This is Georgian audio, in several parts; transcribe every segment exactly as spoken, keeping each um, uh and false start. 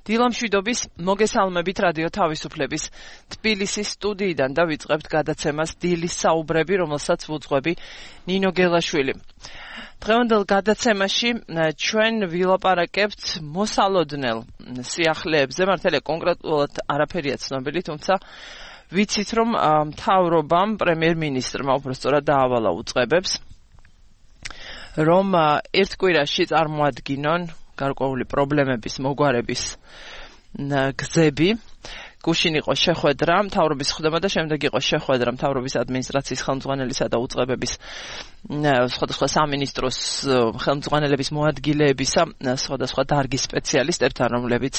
დილამშვიდობის მოგესალმებით რადიო თავისუფლების თბილისის სტუდიიდან და ვიწყებთ გადაცემას დილის საუბრები, რომელსაც ვუძღვები ნინო გელაშვილი. დღევანდელ გადაცემაში ჩვენ ვილაპარაკებთ მოსალოდნელ სიახლეებზე, მართალია კონკრეტულად არაფერია ცნობილი, თუმცა ვიცით რომ მთავრობამ პრემიერ-მინისტრმა უпростоრად დაავალა უწყებებს, რომ ერთ კვირაში წარმოადგინონ გარკვეული პრობლემების მოგვარების გზები. გუშინ იყო შეხვედრა მთავრობის ხდება და შემდეგ იყო შეხვედრა მთავრობის ადმინისტრაციის ხელმძღვანელისა და უწყებების სხვადასხვა სამინისტროს ხელმძღვანელების მოადგილეებისა სხვადასხვა დარგის სპეციალისტებთან, რომლებიც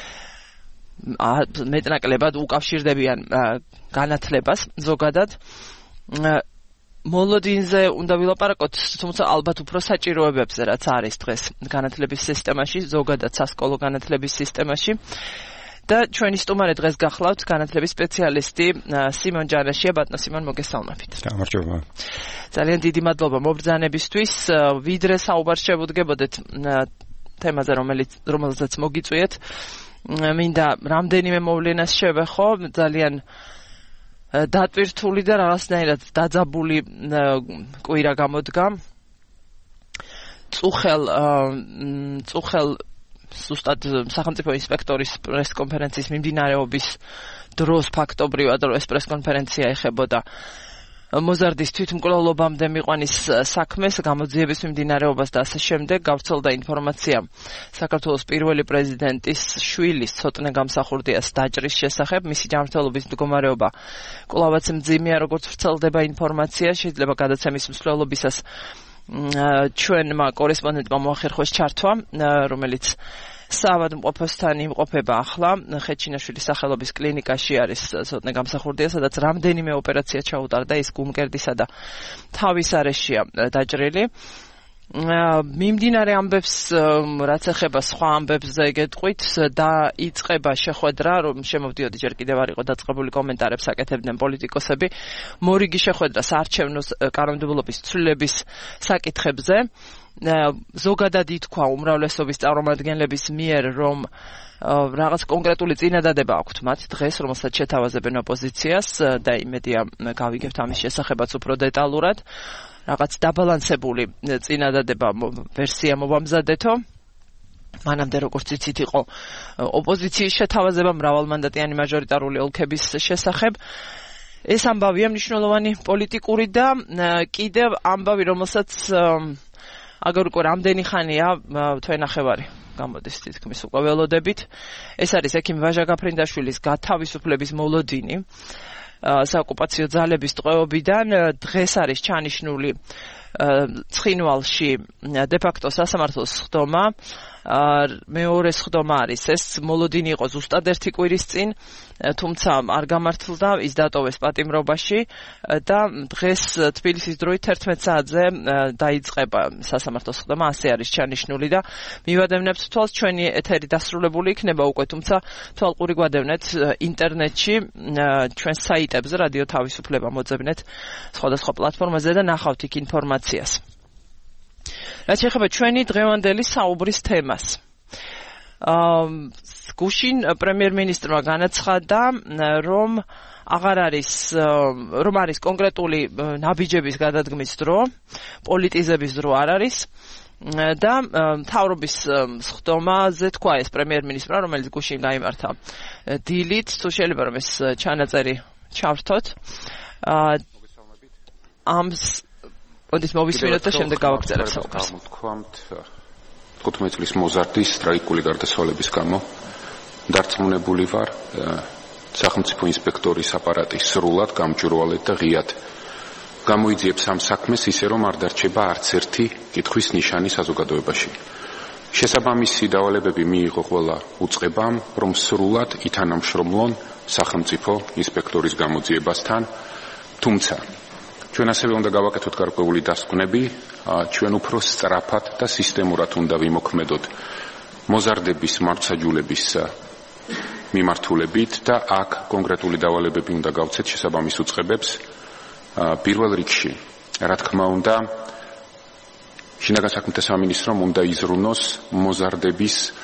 მეტნაკლებად უკავშირდებიან განათლებას ზოგადად. მოლოდინზე უნდა ვილაპარაკოთ, თუმცა ალბათ უფრო საჭიროებებზე, რაც არის დღეს განათლების სისტემაში, ზოგადად სასკოლო განათლების სისტემაში. და ჩვენი სტუმარი დღეს გახლავთ განათლების სპეციალისტი სიმონ ჯანაშია. ბატონო სიმონ, მოგესალმებით. გამარჯობა. ძალიან დიდი მადლობა მობრძანებისთვის. ვიდრე საუბარს შევუდგებოდეთ თემაზე, რომელიც რომელზეც მოგიწვიეთ, მინდა რამდენიმე მოვლენას შევეხო, ძალიან დატვირთული და რაღაცნაირად დაძაბული კვირა გამოდგა. წუხელ წუხელ ზუსტად სახელმწიფო ინსპექტორის პრესკონფერენციის მიმდინარეობის დროს ფაქტობრივად რომ ეს პრესკონფერენცია ეხებოდა მოზარდის თვითმკვლელობამდე მიყვანის საქმეს, გამოძიების მიმდინარეობას და ასე შემდეგ. გავრცელდა ინფორმაცია საქართველოს პირველი პრეზიდენტის შვილის ცოტნე გამსახურდიას დაჭრის შესახებ. მისი ჯანმრთელობის მდგომარეობა კვლავაც მძიმეა, როგორც ვრცელდება ინფორმაცია. შეიძლება გადაცემის მსვლელობისას ჩვენმა კორესპონდენტმა მოახერხოს ჩართვა, რომელიც საავადმყოფოსთან იმყოფება ახლა ხეჩინაშვილის სახელობის კლინიკაში არის ცოტნე გამსახურდია, სადაც რამდენიმე ოპერაცია ჩაუტარდა, ის გულმკერდისა და თავის არეშია დაჭრილი. მიმდინარე ამბებს, რაც ეხება სხვა ამბებზე გეტყვით, და იწყება შეხვედრა, რომ შემოვდიოდი ჯერ კიდევ არ იყო დაწყებული, კომენტარებს აკეთებდნენ პოლიტიკოსები. მორიგი შეხვედრა საარჩევნო კანონმდებლობის ცვლილების საკითხებზე. ზოგადად ითქვა უმრავლესობის წარმომადგენლების მიერ, რომ რაღაც კონკრეტული წინადადება აქვთ მათ დღეს, რომელსაც შეთავაზებენ ოპოზიციას და იმედია გავიგებთ ამის შესახებაც უფრო დეტალურად. რაღაც დაბალანსებული წინადადება ვერსია მოვამზადეთო. მანამდე როგორც იცით იყო ოპოზიციის შეთავაზება მრავალმანდატიანი მაჟორიტარული ოლქების შესახებ. ეს ამბავია მნიშვნელოვანი პოლიტიკური და კიდევ ამბავი, რომელსაც აგერ უკვე რამდენი ხანია თვენახევარი გამოდის თითქმის უკვე ველოდებით. ეს არის ექიმ ვაჟა გაფრინდაშვილის გათავისუფლების მოლოდინი საოკუპაციო ძალების ტყვეობიდან. დღეს არის ჩანიშნული ცხინვალში დე-ფაქტო სასამართლოს ხდომა. მეორე ხდომა არის ეს. მოლოდინი იყო ზუსტად ერთი კვირის წინ, თუმცა არ გამართლდა, ის დატოვეს პატიმრობაში და დღეს თბილისის დროით თერთმეტ საათზე დაიწყება სასამართლოს ხდომა, ასე არის ჩანიშნული და მივადევნებთ თვალს, ჩვენი ეთერი დასრულებული იქნება უკვე, თუმცა თვალყური გვადევნეთ ინტერნეტში, ჩვენ საიტებზე, რადიო თავისუფლება მოძებნეთ სხვადასხვა პლატფორმაზე და ნახავთ იქ ინფორმაციას. რაც ეხება ჩვენი დღევანდელი საუბრის თემას. გუშინ პრემიერ-მინისტრმა განაცხადა, რომ აღარ არის რომ არის კონკრეტული ნაბიჯების გადადგმის დრო, პოლიტიზების დრო არ არის და მთავრობის ხდომაზე თქვა ეს პრემიერ-მინისტრმა, რომელიც გუშინ გაიმართა დილით, თუ შეიძლება რომ ეს ჩანაწერი ჩავრთოთ. ამ ოდით მოვისმინოთ და შემდეგ გავაგრძელებ საუბარს. Თქვამთ თხუთმეტი წლის მოზარდის ტრაგიკული გარდაცვალების გამო დარწმუნებული ვარ, სახელმწიფო ინსპექტორის აპარატი სრულად გამჭვირვალედ და ღიად გამოიძიებს ამ საქმეს, ისე რომ არ დარჩება არც ერთი კითხვის ნიშანი საზოგადოებაში. შესაბამისი დავალებები მიიღო ყველა უწყებამ, რომ სრულად ითანამშრომლონ სახელმწიფო ინსპექტორის გამოძიებასთან, თუმცა ჩვენ ასევე უნდა გავაკეთოთ გარკვეული დასკვნები, ჩვენ უფრო სწრაფად და სისტემურად უნდა ვიმოქმედოთ მოზარდების მართლმსაჯულების მიმართულებით და აქ კონკრეტული დავალებები უნდა გავცეთ შესაბამის უწყებებს. პირველ რიგში, რა თქმა უნდა, შინაგან საქმეთა სამინისტრომ უნდა იზრუნოს მოზარდების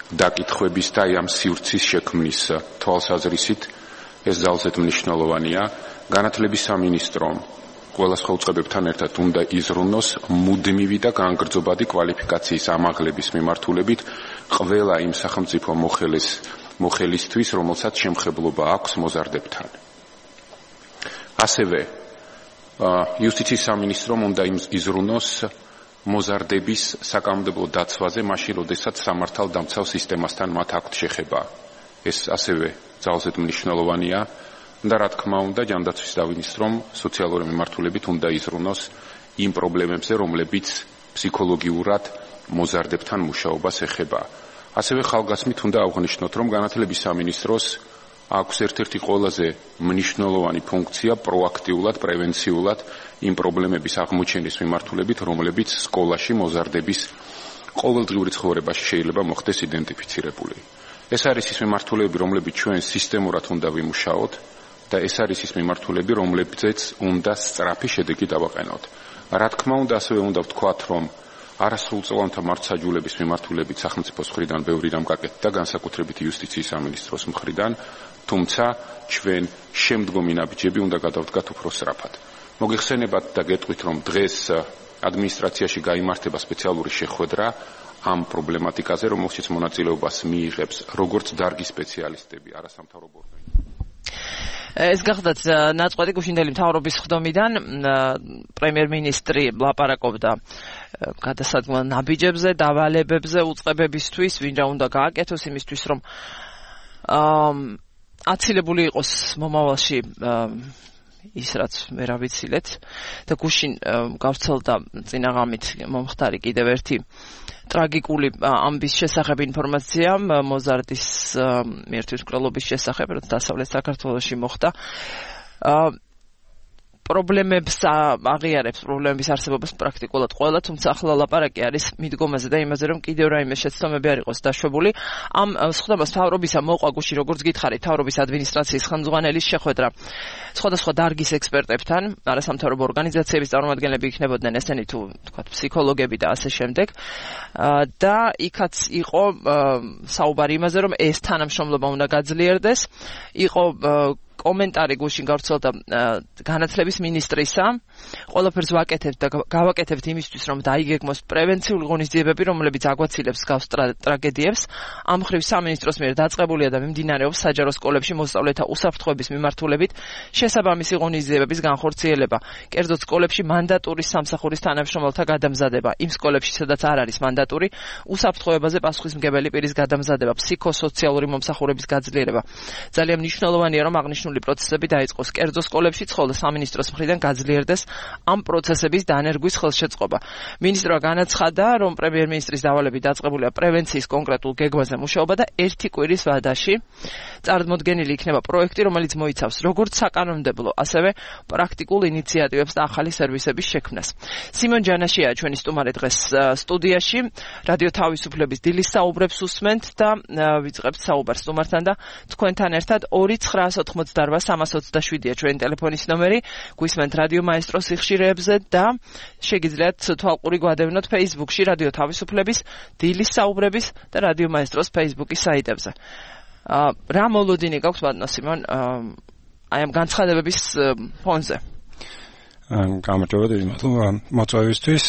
დაკითხვების და ამ სივრცის შექმნის თვალსაზრისით ეს ძალზედ მნიშვნელოვანია. განათლების სამინისტრომ ყველა სხვა უწყებებთან ერთად უნდა იზრუნოს მუდმივი და განგრძობადი კვალიფიკაციის ამაღლების მიმართულებით ყველა იმ სახელმწიფო მოხელის მოხელისთვის, რომელსაც შემხებლობა აქვს მოზარდებთან. ასევე იუსტიციის სამინისტრომ უნდა იზრუნოს მოზარდების საკანონმდებლო დაცვაზე, მაშინ როდესაც სამართალდამცავ სისტემასთან მათ აქვთ შეხება. ეს ასევე ძალზედ მნიშვნელოვანია და რა თქმა უნდა ჯანდაცვის სამინისტრომ სოციალური მიმართულებით უნდა იზრუნოს იმ პრობლემებზე, რომლებიც ფსიქოლოგიურად მოზარდებთან მუშაობას ეხება. ასევე ხალხგასმით უნდა აღვნიშნოთ, რომ განათლების სამინისტროს აქვს ერთ-ერთი ყველაზე მნიშვნელოვანი ფუნქცია პროაქტიულად, პრევენციულად იმ პრობლემების აღმოჩენის მიმართულებით, რომლებიც სკოლაში მოზარდების ყოველდღიური ცხოვრებაში შეიძლება მოხდეს იდენტიფიცირებული. ეს არის ის მიმართულები, რომლებიც ჩვენ სისტემურად უნდა ვიმუშაოთ და ეს არის ის მიმართულები, რომლებზეც უნდა სწრაფი შედეგი დავაყენოთ. რა თქმა უნდა, ასევე უნდა ვთქვათ, რომ არასრულწლოვანთა მართლმსაჯულების მიმართულებით სახელმწიფოს მხრიდან ბევრი რამ გაკეთდა, განსაკუთრებით იუსტიციის სამინისტროს მხრიდან, თუმცა ჩვენ შემდგომი ნაბიჯები უნდა გადავდგათ უფრო სწრაფად. მოგიხსენებათ და გეტყვით, რომ დღეს ადმინისტრაციაში გაიმართება სპეციალური შეხვედრა ამ პრობლემატიკაზე, რომელშიც მონაწილეობას მიიღებს როგორც დარგის სპეციალისტები, არასამთავრობო ორგანიზაციები. ეს გახდათ ნაწყვეტი გუშინდელი მთავრობის ხდომიდან პრემიერ-მინისტრი ლაპარაკობდა გადასადგმელ ნაბიჯებზე, დავალებებზე, უწყებებისთვის, ვინ რა უნდა გააკეთოს იმისთვის, რომ აცილებული იყოს მომავალში ის რაც ვერ ავიცილეთ და გუშინ გავრცელდა წინაღამით მომხდარი კიდევ ერთი ტრაგიკული ამბის შესახებ ინფორმაცია მოზარდის მართვისმკვლელობის შესახებ, რაც დასავლეთ საქართველოში მოხდა. პრობლემებს აღიარებს, პრობლემების არსებობას პრაქტიკულად ყველა, თუმცა ახლა ლაპარაკი არის მიდგომაზე და იმაზე, რომ კიდევ რაიმე შეცდომები არ იყოს დაშვებული. ამ სხდომას მთავრობისა მოყვა გუშინ, როგორც გითხარით, მთავრობის ადმინისტრაციის ხელმძღვანელის შეხვედრა სხვადასხვა დარგის ექსპერტებთან, არასამთავრობო ორგანიზაციების წარმომადგენლები იქნებოდნენ, ესენი თუ თქვათ ფსიქოლოგები და ასე შემდეგ. და იქაც იყო საუბარი იმაზე, რომ ეს თანამშრომლობა უნდა გაძლიერდეს. იყო კომენტარი გუშინ გავრცელდა განათლების მინისტრისა, ყველაფერს ვაკეთებთ და გავაკეთებთ იმისთვის, რომ დაიგეგმოს პრევენციული ღონისძიებები, რომლებიც აგვაცილებს გავს ტრაგედიებს. ამ მხრივ სამინისტროს მიერ დაწყებულია და მიმდინარეობს საჯარო სკოლებში მოსწავლეთა უსაფრთხოების მიმართულებით შესაბამისი ღონისძიებების განხორციელება. კერძოდ სკოლებში მანდატური სამსახურის თანამშრომელთა გადამზადება, იმ სკოლებში, სადაც არ არის მანდატური, უსაფრთხოებაზე პასუხისმგებელი პირის გადამზადება, ფსიქოსოციალური მომსახურების გაძლიერება. ძალიან მნიშვნელოვანია, რომ აღნიშნული პროცესები დაიწყოს კერძო სკოლებში, ხოლო სამინისტროს მხრიდან გაძლიერდეს ამ პროცესების დანერგვის ხელშეწყობა. მინისტრმა განაცხადა, რომ პრემიერ-მინისტრის დავალებით დაწყებულია პრევენციის კონკრეტულ გეგმაზე მუშაობა და ერთი კვირის ვადაში წარდგენილი იქნება პროექტი, რომელიც მოიცავს როგორც საკანონმდებლო, ასევე პრაქტიკულ ინიციატივებს და ახალი სერვისების შექმნას. სიმონ ჯანაშია ჩვენი სტუმარი დღეს სტუდიაში, რადიო თავისუფლების დილის საუბრებს უსმენთ და ვიწყებთ საუბარს სტუმართან და თქვენთან ერთად ორი ცხრა ოცდაოთხ სამას ოცდაშვიდია ჩვენი ტელეფონის ნომერი, გვისმენთ რადიო მაესტროს სიხშირეებზე და შეგიძლიათ თვალყური გვადევნოთ Facebook-ში რადიო თავისუფლების დილის საუბრების და რადიო მაესტროს Facebook-ის საიტებზე. რა მოლოდინი გაქვს ბატონო სიმონ აი ამ განცხადებების ფონზე? გამარჯობა, დიდი მადლობა მოწვევისთვის.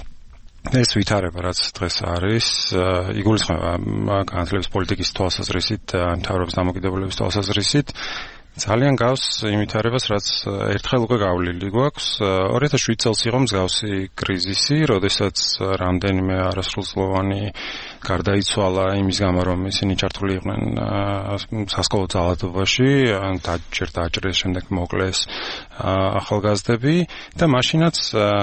ეს ვითარება, რაც დღეს არის, იგულისხმება განათლების პოლიტიკის თვალსაზრისით, მთავრობის დამოკიდებულების თვალსაზრისით. ძალიან გავს იმ ვითარებას, რაც ერთხელ უკვე გავლილი გვაქვს. ორი ათას შვიდ წელს იყო მსგავსი კრიზისი, როდესაც რამდენიმე არასრულწლოვანი გარდაიცვალა იმის გამო, რომ ისინი ჩართული იყვნენ სასკოლო ძალადობაში, დაჯერ დაჭრეს, შემდეგ მოკლეს ახალგაზრდები და მაშინაც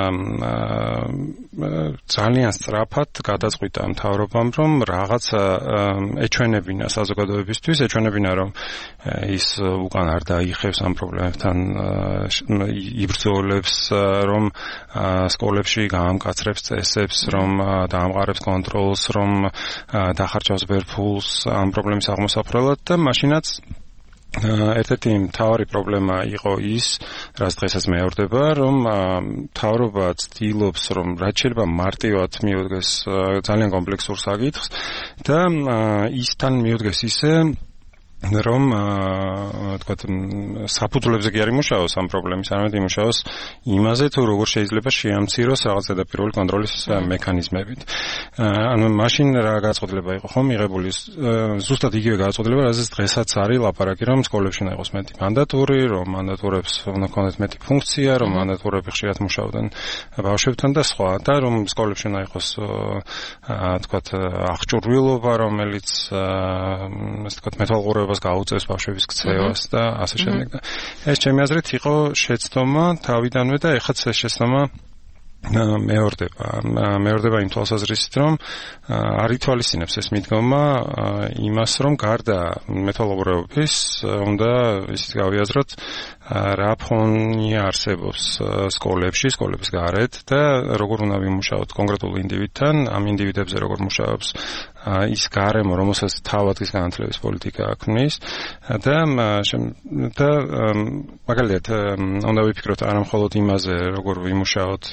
ძალიან სწრაფად გადაწყვიტა მთავრობამ, რომ რაღაცა ეჩვენებინა საზოგადოებისთვის, ეჩვენებინა, რომ ის უკან არ დაიხევს ამ პრობლემებთან იბრძოლებს, რომ სკოლებში გაამკაცრებს წესებს, რომ დაამყარებს კონტროლს, რომ დახარჯავს ბევრ ფულს ამ პრობლემის აღმოსაფრელად და მაშინაც ერთ-ერთი მთავარი პრობლემა იყო ის, რაც დღესაც მეორდება, რომ მთავრობა ცდილობს, რომ რაც შეიძლება მარტივად მიუდგეს ძალიან კომპლექსურ საკითხს და ისთან მიუდგეს ისე, რომ თქვა საფუძვლებზე კი არ იმუშაოს ამ პრობლემის, არამედ იმუშაოს იმაზე, თუ როგორ შეიძლება შეამციროს რაღაც ზედაპირული კონტროლის მექანიზმებით. ანუ მაშინ რა გაწყოდება იყო ხომ მიღებული ზუსტად იგივე გაწყოდება, რაზეც დღესაც არის ლაპარაკი, რომ სკოლებში უნდა იყოს მეტი მანდატური, რომ მანდატურებს უნდა ქონდეთ მეტი ფუნქცია, რომ მანდატურები ხშირად მუშაობდნენ ბავშვებთან და სხვა, და რომ სკოლებში უნდა იყოს თქვა აღჭურვილობა, რომელიც ასე თქვა მეთვალყურება გაუწევს ბავშვების ქცევას და ასე შემდეგ. და ეს ჩემი აზრით იყო შეცდომა თავიდანვე და ეხაც ეს შეცდომა მეორდება. მეორდება იმ თვალსაზრისით, რომ არ ითვალისწინებს ეს მიდგომა იმას, რომ გარდა მეთვალყურეობის უნდა ისიც გავიაზროთ რა ფონი არსებობს სკოლებში, სკოლების გარეთ და როგორ უნდა ვიმუშაოთ კონკრეტულ ინდივიდთან, ამ ინდივიდებზე როგორ მუშაობს ის გარემო, რომელსაც თავად ის განათლების პოლიტიკა ქმნის და და მაგალითად უნდა ვიფიქროთ არა მხოლოდ იმაზე, როგორ ვიმუშაოთ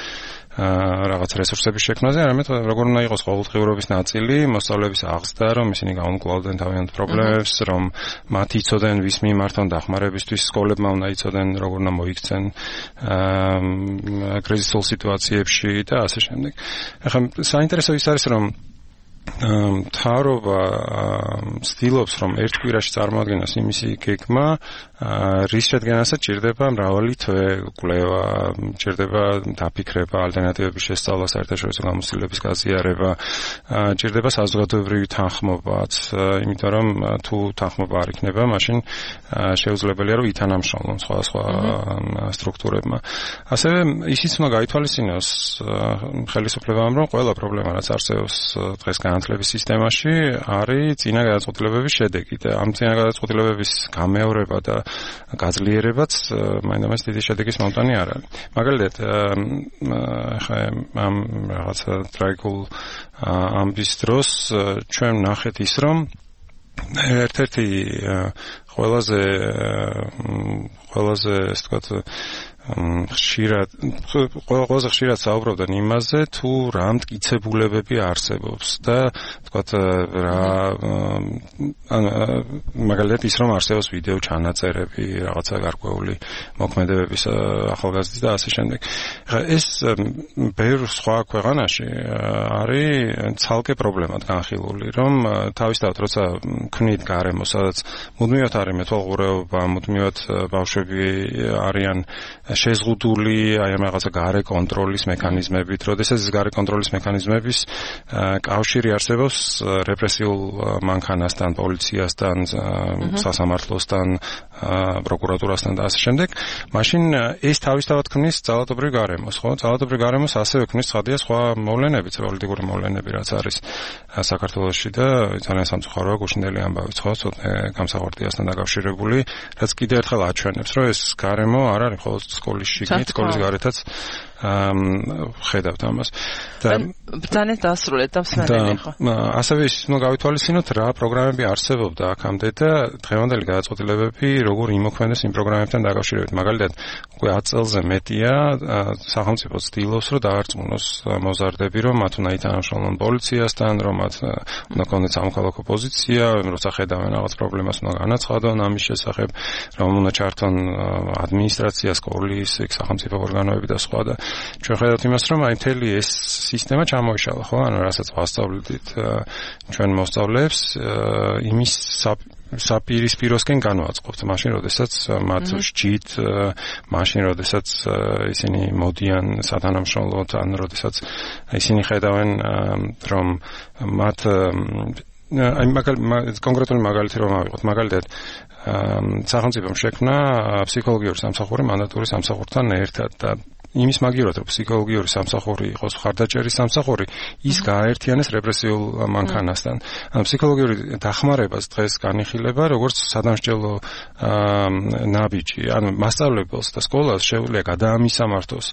რაღაც რესურსების შექმნაზე, არამედ როგორ უნდა იყოს ყოველდღიურობის ნაწილი, მოსწავლეების აღზრდა, რომ ისინი გაუმკლავდნენ თავიანთ პრობლემებს, რომ მათ იცოდნენ ვის მიმართ დახმარებისთვის, სკოლებმა უნდა იცოდნენ როგორ უნდა მოიქცენ კრიზისულ სიტუაციებში და ასე შემდეგ. ახლა საინტერესო ის არის, რომ მთავრობა ცდილობს, რომ ერთ კვირაში წარმოადგინოს იმისი გეგმა, რის შედგენასაც ჭირდება მრავალი თვე კვლევა, ჭირდება დაფიქრება, ალტერნატივების შესწავლა, საერთაშორისო გამოცდილების გაზიარება, ჭირდება საზოგადოებრივი თანხმობაც, იმიტომ რომ თუ თანხმობა არ იქნება, მაშინ შეუძლებელია, რომ ითანამშრომლონ სხვადასხვა სტრუქტურებმა. ასევე ისიც უნდა გაითვალისწინოს ხელისუფლებამ, რომ ყველა პრობლემა, რაც არსებობს დღეს განათლების სისტემაში, არის წინა გადაწყვეტილებების შედეგი და ამ წინა გადაწყვეტილებების გამეორება და გაძლიერებაც მაინც დიდი შედეგის მომტანი არ არის. მაგალითად, ხა ამ რაღაცა ტრაგიკულ ამბის დროს ჩვენ ნახეთ ის, რომ ერთ-ერთი ყველაზე ყველაზე ასე ვთქვათ ხშირად ყველაზე ხშირად საუბრობდნენ იმაზე, თუ რა მტკიცებულებები არსებობს და ვთქვათ რა მაგალითად ის, რომ არსებობს ვიდეო ჩანაწერები, რაღაცა გარკვეული მოქმედებების ახალგაზრდით და ასე შემდეგ. ხა ეს ბევრ სხვა ქვეყანაში არის ცალკე პრობლემად განხილული, რომ თავისთავად როცა ქმნით გარემო, სადაც მუდმივად არის მეთვალყურეობა, მუდმივად ბავშვები არიან შეზღუდული აი ამ რაღაცა გარე კონტროლის მექანიზმებით, როდესაც ეს გარე კონტროლის მექანიზმების კავშირი არსებობს რეპრესიულ მანქანასთან, პოლიციასთან, სასამართლოსთან, პროკურატურასთან და ასე შემდეგ, მაშინ ეს თავისთავად ქმნის ძალადობრივ გარემოს, ხო? ძალადობრივ გარემოს ასევე ქმნის ცხადია სხვა მოვლენებიც, პოლიტიკური მოვლენები, რაც არის საქართველოში და ძალიან სამწუხაროა გუშინდელი ამბავიც, ხო? ცოტა გამსახურდიასთან დაკავშირებული, რაც კიდევ ერთხელ აჩვენებს, რომ ეს გარემო არ არის მხოლოდ სკოლის შიგნით, სკოლის გარეთაც ხედავთ ამას. და ბრძანეთ დასრულეთ და მსმენელი ხო? ასევე ის უნდა გავითვალისწინოთ რა პროგრამები არსებობდა აქამდე და დღევანდელი გადაწყვეტილებები როგორ იმოქმედებს იმ პროგრამებთან დაკავშირებით. მაგალითად, უკვე ათ წელზე მეტია სახელმწიფო ცდილობს, რომ დაარწმუნოს მოზარდები, რომ მათ უნდა ითანამშრომლონ პოლიციასთან, რომ მათ უნდა კონდეთ სამოქალაქო პოზიცია, როცა ხედავენ რაღაც პრობლემას უნდა განაცხადონ ამის შესახებ, რომ უნდა ჩართონ ადმინისტრაცია, სკოლის, სახელმწიფო ორგანოები და სხვა და ჩვენ ხედავთ იმას, რომ აი მთელი ეს სისტემა ჩამოიშალა, ხო? ანუ რასაც ვასწავლით ჩვენ მოსწავლეებს, იმის საპირისპიროსკენ განვაწყობთ, მაშინ როდესაც მათ სჯით, მაშინ როდესაც ისინი მოდიან სათანამშრომლოდ, ან როდესაც ისინი ხედავენ, რომ მათ აი მაგალითად კონკრეტული მაგალითი რომ ავიღოთ, მაგალითად სახელმწიფომ შექმნა ფსიქოლოგიური სამსახური მანდატური სამსახურთან ერთად და იმის მაგივრად, რომ ფსიქოლოგიური სამსახური იყოს ხარდაჭერის სამსახური, ის გააერთიანეს რეპრესიულ მანქანასთან. ანუ ფსიქოლოგიური დახმარებას დღეს განიხილება როგორც სადამსჯელო ნაბიჯი. ანუ მასწავლებელს და სკოლას შეუძლია გადაამისამართოს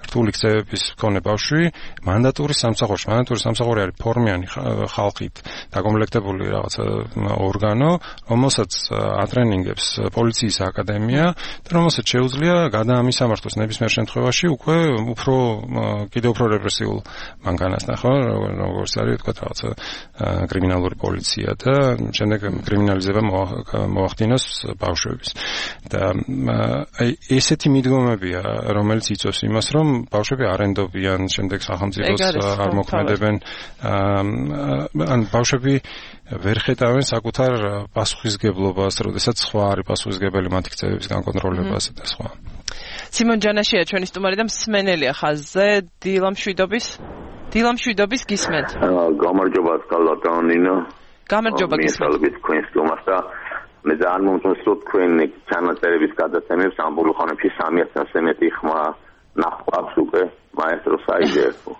რთული ქცევების მქონე ბავშვი მანდატური სამსახურში, მანდატური სამსახური არის ფორმიანი ხალხით დაკომპლექტებული რაღაცა ორგანო, რომელსაც ატრენინგებს პოლიციის აკადემია და რომელსაც შეუძლია გადაამისამართოს ნებისმიერ შემთხვევაში უკვე უფრო კიდევ უფრო რეპრესიულ მანქანასთან, ხო, როგორც არის თქვა რაღაცა კრიმინალური პოლიცია და შემდეგ კრიმინალიზება მოახდინოს ბავშვების. და აი ესეთი მიდგომებია, რომელიც იწვევს იმას, რომ ბავშვები არ ენდობიან, შემდეგ სახელმწიფოს არ მოქმედებენ, ან ბავშვები ვერ ხედავენ საკუთარ პასუხისგებლობას, როდესაც სხვა არის პასუხისგებელი მათი ქცევების განკონტროლებაზე და სხვა. სიმონ ჯანაშია ჩვენი სტუმარი და მსმენელია ხაზზე დილა მშვიდობის. დილა მშვიდობის გისმენთ. გამარჯობა კალატონინო. გამარჯობა გისმენთ. თქვენ სტუმარს და მე ძალიან მომწონს თქვენი ჩანაწერების გადაცემებს ამ ბოლო ხანებში სამი ათასზე მეტი ხმა ნახვავს უკვე მაესტრო საიდეო.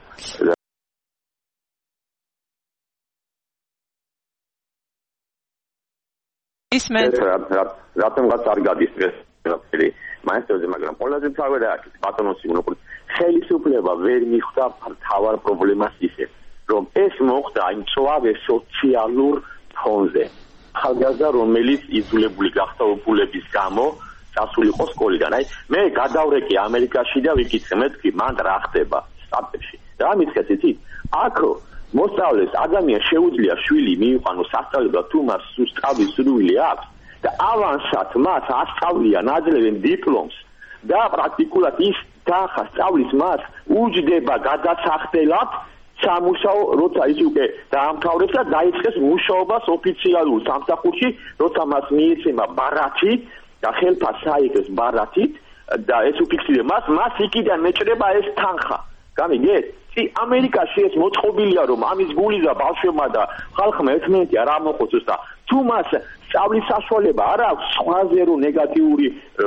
ისმენთ. რატომღაც არ გადის ეს მაესტროზე, მაგრამ ყველაზე თავი რა არის ბატონოს სიგნოფული ხელისუფლება ვერ მიხვდა თავარ პრობლემას ისე რომ ეს მოხდა იმ წვავე სოციალურ ფონზე ხალხაზა რომელიც იძულებული გახდა უბულების გამო წასულიყო სკოლიდან. აი მე გადავრეკე ამერიკაში და ვიკითხე მეთქი მან რა ხდება სტატებში რა მითხეთ იცით აქ მოსწავლეს ადამიანს შეუძლია შვილი მიიყვანოს სასწავლებლად თუ მას სუსტყავის სურვილი აქვს და ავანსად მას ასწავლიან აძლევენ დიპლომს და პრაქტიკულად ის დახა სწავლის მას უჯდება გადასახდელად სამუშაო როცა ის უკვე დაამთავრებს და დაიწყეს მუშაობას ოფიციალურ სამსახურში როცა მას მიეცემა ბარათი და ხელფას აიღეს ბარათით და ეს უფიქსირება მას მას იქიდან მეჭრება ეს თანხა გამიგეთ წი ამერიკაში ეს მოწყობილია რომ ამის გულიზა ბავშვებმა და ხალხმა ერთმანეთი არ ამოხოცოს და თუ მას სწავლის საშუალება არ აქვს სხვაზე რომ ნეგატიური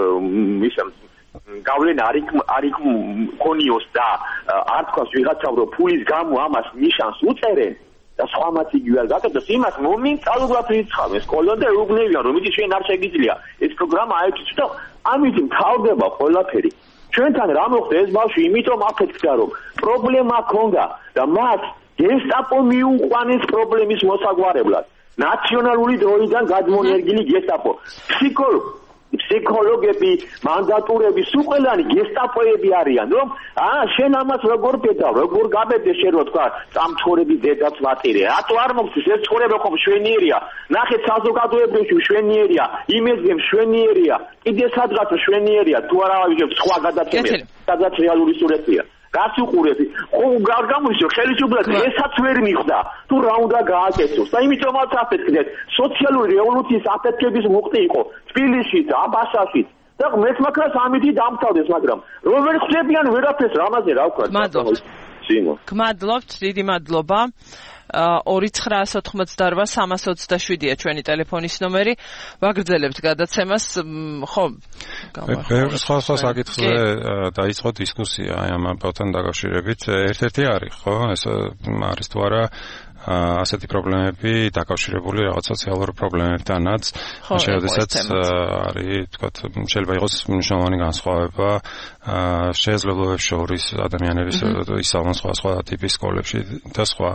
ისე გავლენა არ იქ არ იქ ქონიოს და არ თქვას ვიღაცამ რომ ფულის გამო ამას ნიშანს უწერენ და სხვამაც იგივე არ გაკეთოს იმას მომენტალურად რიცხავენ სკოლიდან და ეუბნებიან რომ იცი ჩვენ არ შეგიძლია ეს პროგრამა აიჭით და ამით მთავრდება ყველაფერი ჩვენთან რა მოხდა ეს ბავშვი იმიტომ აფეთქდა რომ პრობლემა ჰქონდა და მას გესტაპო მიუყვანეს პრობლემის მოსაგვარებლად ნაციონალური დროიდან გადმონერგილი გესტაპო ფსიქოლოგი ფსიქოლოგები, მანდატურები, სულ ყველანი გესტაპოები არიან, რომ აა შენ ამას როგორ პედავ, როგორ გაბედე შენ რო თქვა, სამცხორების დედაც ვატირე. რატო არ მოგწის ეს ცხოვრება ხომ შვენიერია. ნახეთ საზოგადოებრივში შვენიერია, იმედზე შვენიერია, კიდე სადღაც შვენიერია, თუ არა ავიჯებ სხვა გადაცემებს, სადაც რეალური სურათია. რაც უყურები, ხო არ გამოიშო ხელისუფლება ესაც ვერ მიხვდა, თუ რა უნდა გააკეთოს. და იმიტომაც აფეთქდეთ, სოციალური რევოლუციის აფეთქების მუხტი იყო თბილისშიც, აბასაშიც. და მეც მაგას ამითი დამთავრდეს, მაგრამ რომ ვერ ხდებიან ვერაფერს რამაზე რა ვქვა. გმადლობთ. გმადლობთ, დიდი მადლობა. ორი ცხრაას ოთხმოცდაორვა სამას ოცდაშვიდია ჩვენი ტელეფონის ნომერი. ვაგრძელებთ გადაცემას, ხო? სხვა სხვა საკითხზე დაიწყო დისკუსია აი ამ ამბავთან დაკავშირებით. ერთ-ერთი არის, ხო? ეს არის თუ არა ასეთი პრობლემები დაკავშირებული რაღაც სოციალურ პრობლემებთანაც, შესაძაც არის, თქვათ, შეიძლება იყოს მნიშვნელოვანი განსხვავება შესაძლებლობებს შორის ადამიანების ისწავლონ სხვა სხვა ტიპის სკოლებში და სხვა.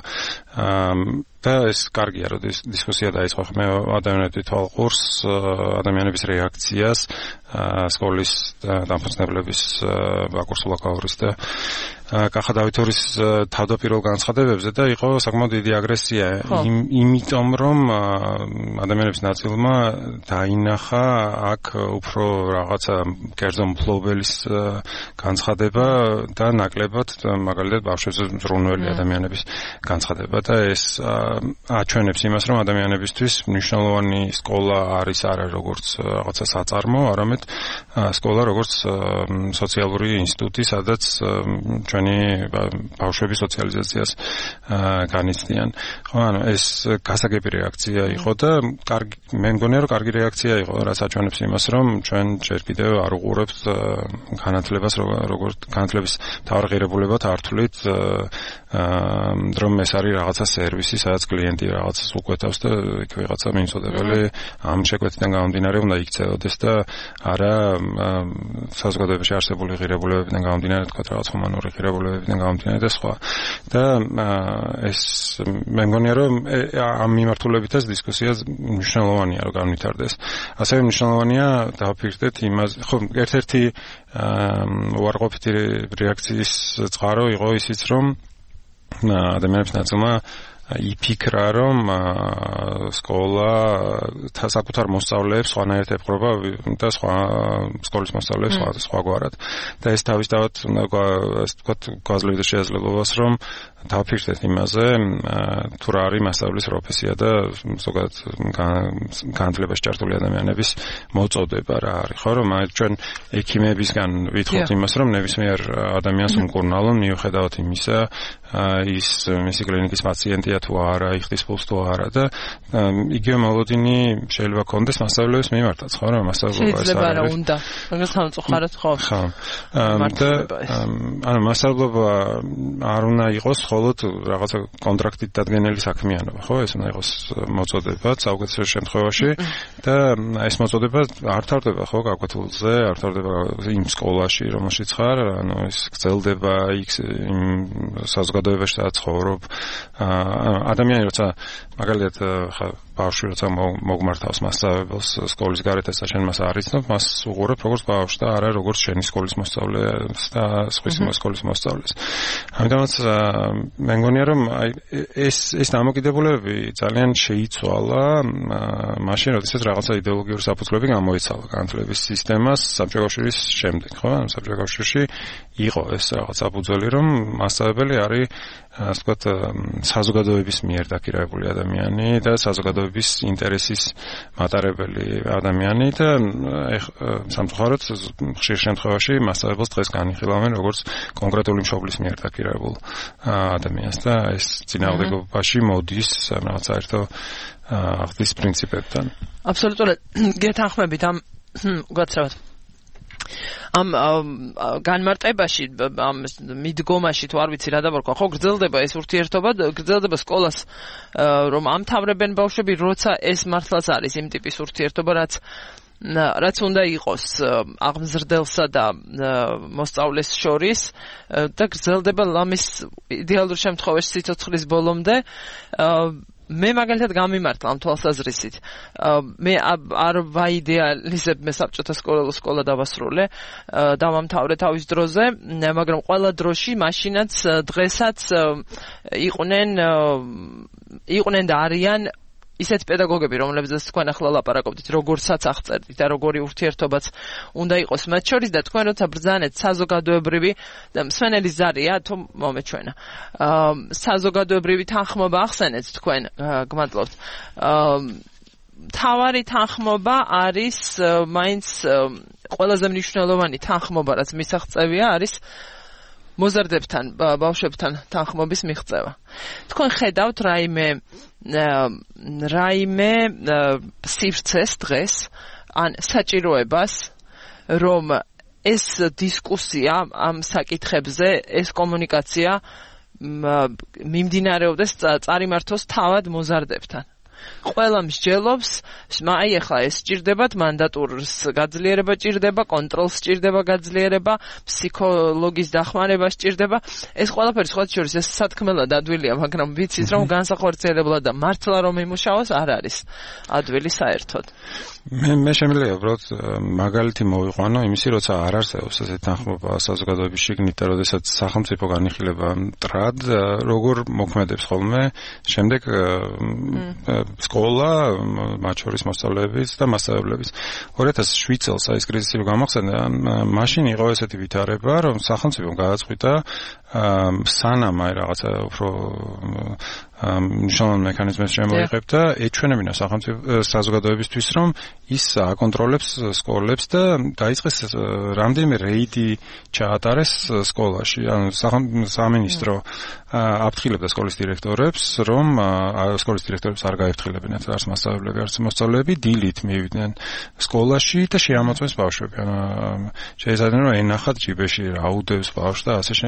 და ეს კარგია, რომ დისკუსია დაიწყო. მე ადამიანები თვალყურს ადამიანების რეაქციას სკოლის დამფუძნებლების ბაკურს ლაკაურის და კახა დავითორის თავდაპირველ განცხადებებზე და იყო საკმაოდ დიდი აგრესია იმიტომ რომ ადამიანების ნაწილმა დაინახა აქ უფრო რაღაცა კერძო მფლობელის განცხადება და ნაკლებად მაგალითად ბავშვებზე მზრუნველი ადამიანების განცხადება და ეს აჩვენებს იმას რომ ადამიანებისთვის მნიშვნელოვანი სკოლა არის არა როგორც რაღაცა საწარმო არამედ სკოლა როგორც სოციალური ინსტიტუტი სადაც ჩვენი ბავშვების სოციალიზაციას განიცდიან. ხო, ანუ ეს გასაგები რეაქცია იყო და კარგი მე მგონია რომ კარგი რეაქცია იყო, რაც აჩვენებს იმას, რომ ჩვენ ჯერ კიდევ არ უყურებთ განათლებას, როგორც განათლების თავრაღირებულებად არ თვლით რომ ეს არის რაღაცა სერვისი, სადაც კლიენტი რაღაცას უკვეთავს და იქ ვიღაცა მიმწოდებელი ამ შეკვეთიდან გამომდინარე უნდა იქცეოდეს და არა საზოგადოებაში არსებული ღირებულებებიდან გამომდინარე, თქვა რაღაც ჰუმანური ღირებულებებიდან გამომდინარე და სხვა. და ეს მე მგონია რომ ამ მიმართულებითაც დისკუსია მნიშვნელოვანია რომ განვითარდეს. ასევე მნიშვნელოვანია დავფიქრდეთ იმას, ხო, ერთ-ერთი უარყოფითი რეაქციის წყარო იყო ისიც, რომ ადამიანების ნაწილმა იფიქრა, რომ სკოლა საკუთარ მოსწავლეებს სხვანაირად ეპყრობა და სხვა სკოლის მოსწავლეებს სხვა სხვაგვარად. და ეს თავისთავად ასე ვთქვათ, გვაძლევდა შესაძლებლობას, რომ დავფიქრდეთ იმაზე, თუ რა არის მასწავლებლის პროფესია და ზოგადად განათლებაში ჩართული ადამიანების მოწოდება რა არის, ხო, რომ ჩვენ ექიმებისგან ვითხოვთ იმას, რომ ნებისმიერ ადამიანს უმკურნალონ მიუხედავად იმისა, ის მისი კლინიკის პაციენტია თუ არა, იხდის ფულს თუ არა და იგივე მოლოდინი შეიძლება კონდეს მასწავლებლების მიმართაც, ხო, რომ მასწავლებლობა ეს არის. შეიძლება რა უნდა, მაგრამ სამწუხაროდ ხო. ხო. და ანუ მასწავლებლობა არ უნდა იყოს მხოლოდ რაღაცა კონტრაქტით დადგენილი საქმიანობა, ხო? ეს უნდა იყოს მოწოდება საუკეთესო შემთხვევაში და ეს მოწოდება არ თავდება, ხო, გაკვეთილზე, არ თავდება იმ სკოლაში, რომელშიც ხარ, ანუ ეს გრძელდება იქ იმ საზოგადოებაში, სადაც ცხოვრობ. ადამიანი როცა მაგალითად ხა ბავშვი როცა მოგმართავს მასწავლებელს სკოლის გარეთ და შენ მას არ იცნობ, მას უყურებ როგორც ბავშვს და არა როგორც შენი სკოლის მოსწავლეს და სხვისი სკოლის მოსწავლეს. ამიტომაც მე მგონია რომ ეს ეს დამოკიდებულებები ძალიან შეიცვალა მაშინ, როდესაც რაღაცა იდეოლოგიური საფუძვლები გამოიცალა განათლების სისტემას საბჭოთა კავშირის შემდეგ, ხო? საბჭოთა კავშირში იყო ეს რაღაც საფუძველი, რომ მასწავლებელი არის ასე ვთქვათ, საზოგადოების მიერ დაქირავებული ადამიანი და საზოგადოების ინტერესის მატარებელი ადამიანი და სამწუხაროდ ხშირ შემთხვევაში მასწავლებელს დღეს განიხილავენ როგორც კონკრეტული მშობლის მიერ დაქირავებულ ადამიანს და ეს წინააღმდეგობაში მოდის რაღაც საერთო ახდის პრინციპებთან. აბსოლუტურად გეთანხმებით ამ გაცრავად. ამ განმარტებაში, ამ მიდგომაში თუ არ ვიცი რა დავარქვა, ხო გრძელდება ეს ურთიერთობა, გრძელდება სკოლას რომ ამთავრებენ ბავშვები, როცა ეს მართლაც არის იმ ტიპის ურთიერთობა, რაც რაც უნდა იყოს აღმზრდელსა და მოსწავლეს შორის და გრძელდება ლამის იდეალურ შემთხვევაში სიცოცხლის ბოლომდე. მე მაგალითად გამიმართლა ამ თვალსაზრისით. მე არ ვაიდეალიზებ მე საბჭოთა სკოლა დავასრულე, დავამთავრე თავის დროზე, მაგრამ ყველა დროში მაშინაც დღესაც იყვნენ იყვნენ და არიან ისეთ პედაგოგები, რომლებზეც თქვენ ახლა ლაპარაკობდით, როგორცაც აღწერდით და როგორი ურთიერთობაც უნდა იყოს მათ შორის და თქვენ როცა ბრძანეთ საზოგადოებრივი და მსვენელი ზარია თუ მომეჩვენა. საზოგადოებრივი თანხმობა ახსენეთ თქვენ, გმადლობთ. თავარი თანხმობა არის მაინც ყველაზე მნიშვნელოვანი თანხმობა, რაც მისაღწევია, არის მოზარდებთან, ბავშვებთან თანხმობის მიღწევა. თქვენ ხედავთ რაიმე რაიმე სივრცეს დღეს, ან საჭიროებას, რომ ეს დისკუსია ამ საკითხებზე, ეს კომუნიკაცია მიმდინარეობდეს, წარიმართოს თავად მოზარდებთან. ყველა მსჯელობს, აი ახლა ეს სჭირდებათ, მანდატურს გაძლიერება სჭირდება, კონტროლს სჭირდება გაძლიერება, ფსიქოლოგის დახმარება სჭირდება. ეს ყველაფერი სხვა შორის ეს სათქმელად ადვილია, მაგრამ ვიცით რომ განსახორციელებლად და მართლა რომ იმუშაოს არ არის ადვილი საერთოდ. მე მე შემიძლია უბრალოდ მაგალითი მოვიყვანო იმისი, როცა არ არსებობს ესეთი თანხმობა საზოგადოების შიგნით და როდესაც სახელმწიფო განიხილება მტრად, როგორ მოქმედებს ხოლმე შემდეგ სკოლა, მათ შორის მოსწავლეების და მასწავლებლის. ორი ათას შვიდ წელს აი ეს კრიზისი რომ გამახსენდა, მაშინ იყო ესეთი ვითარება, რომ სახელმწიფომ გადაწყვიტა სანამ აი რაღაცა უფრო მნიშვნელოვან მექანიზმებს შემოიღებთ და ეჩვენებინა სახელმწიფო საზოგადოებისთვის, რომ ის აკონტროლებს სკოლებს და დაიწყეს რამდენიმე რეიდი ჩაატარეს სკოლაში. ანუ სამინისტრო აფრთხილებდა სკოლის დირექტორებს, რომ სკოლის დირექტორებს არ გაეფრთხილებინათ არც მასწავლებლები, არც მოსწავლეები, დილით მივიდნენ სკოლაში და შეამოწმეს ბავშვები. ანუ შეიძლება რომ ენახათ ჯიბეში რა უდევს ბავშვს და ასე შემდეგ.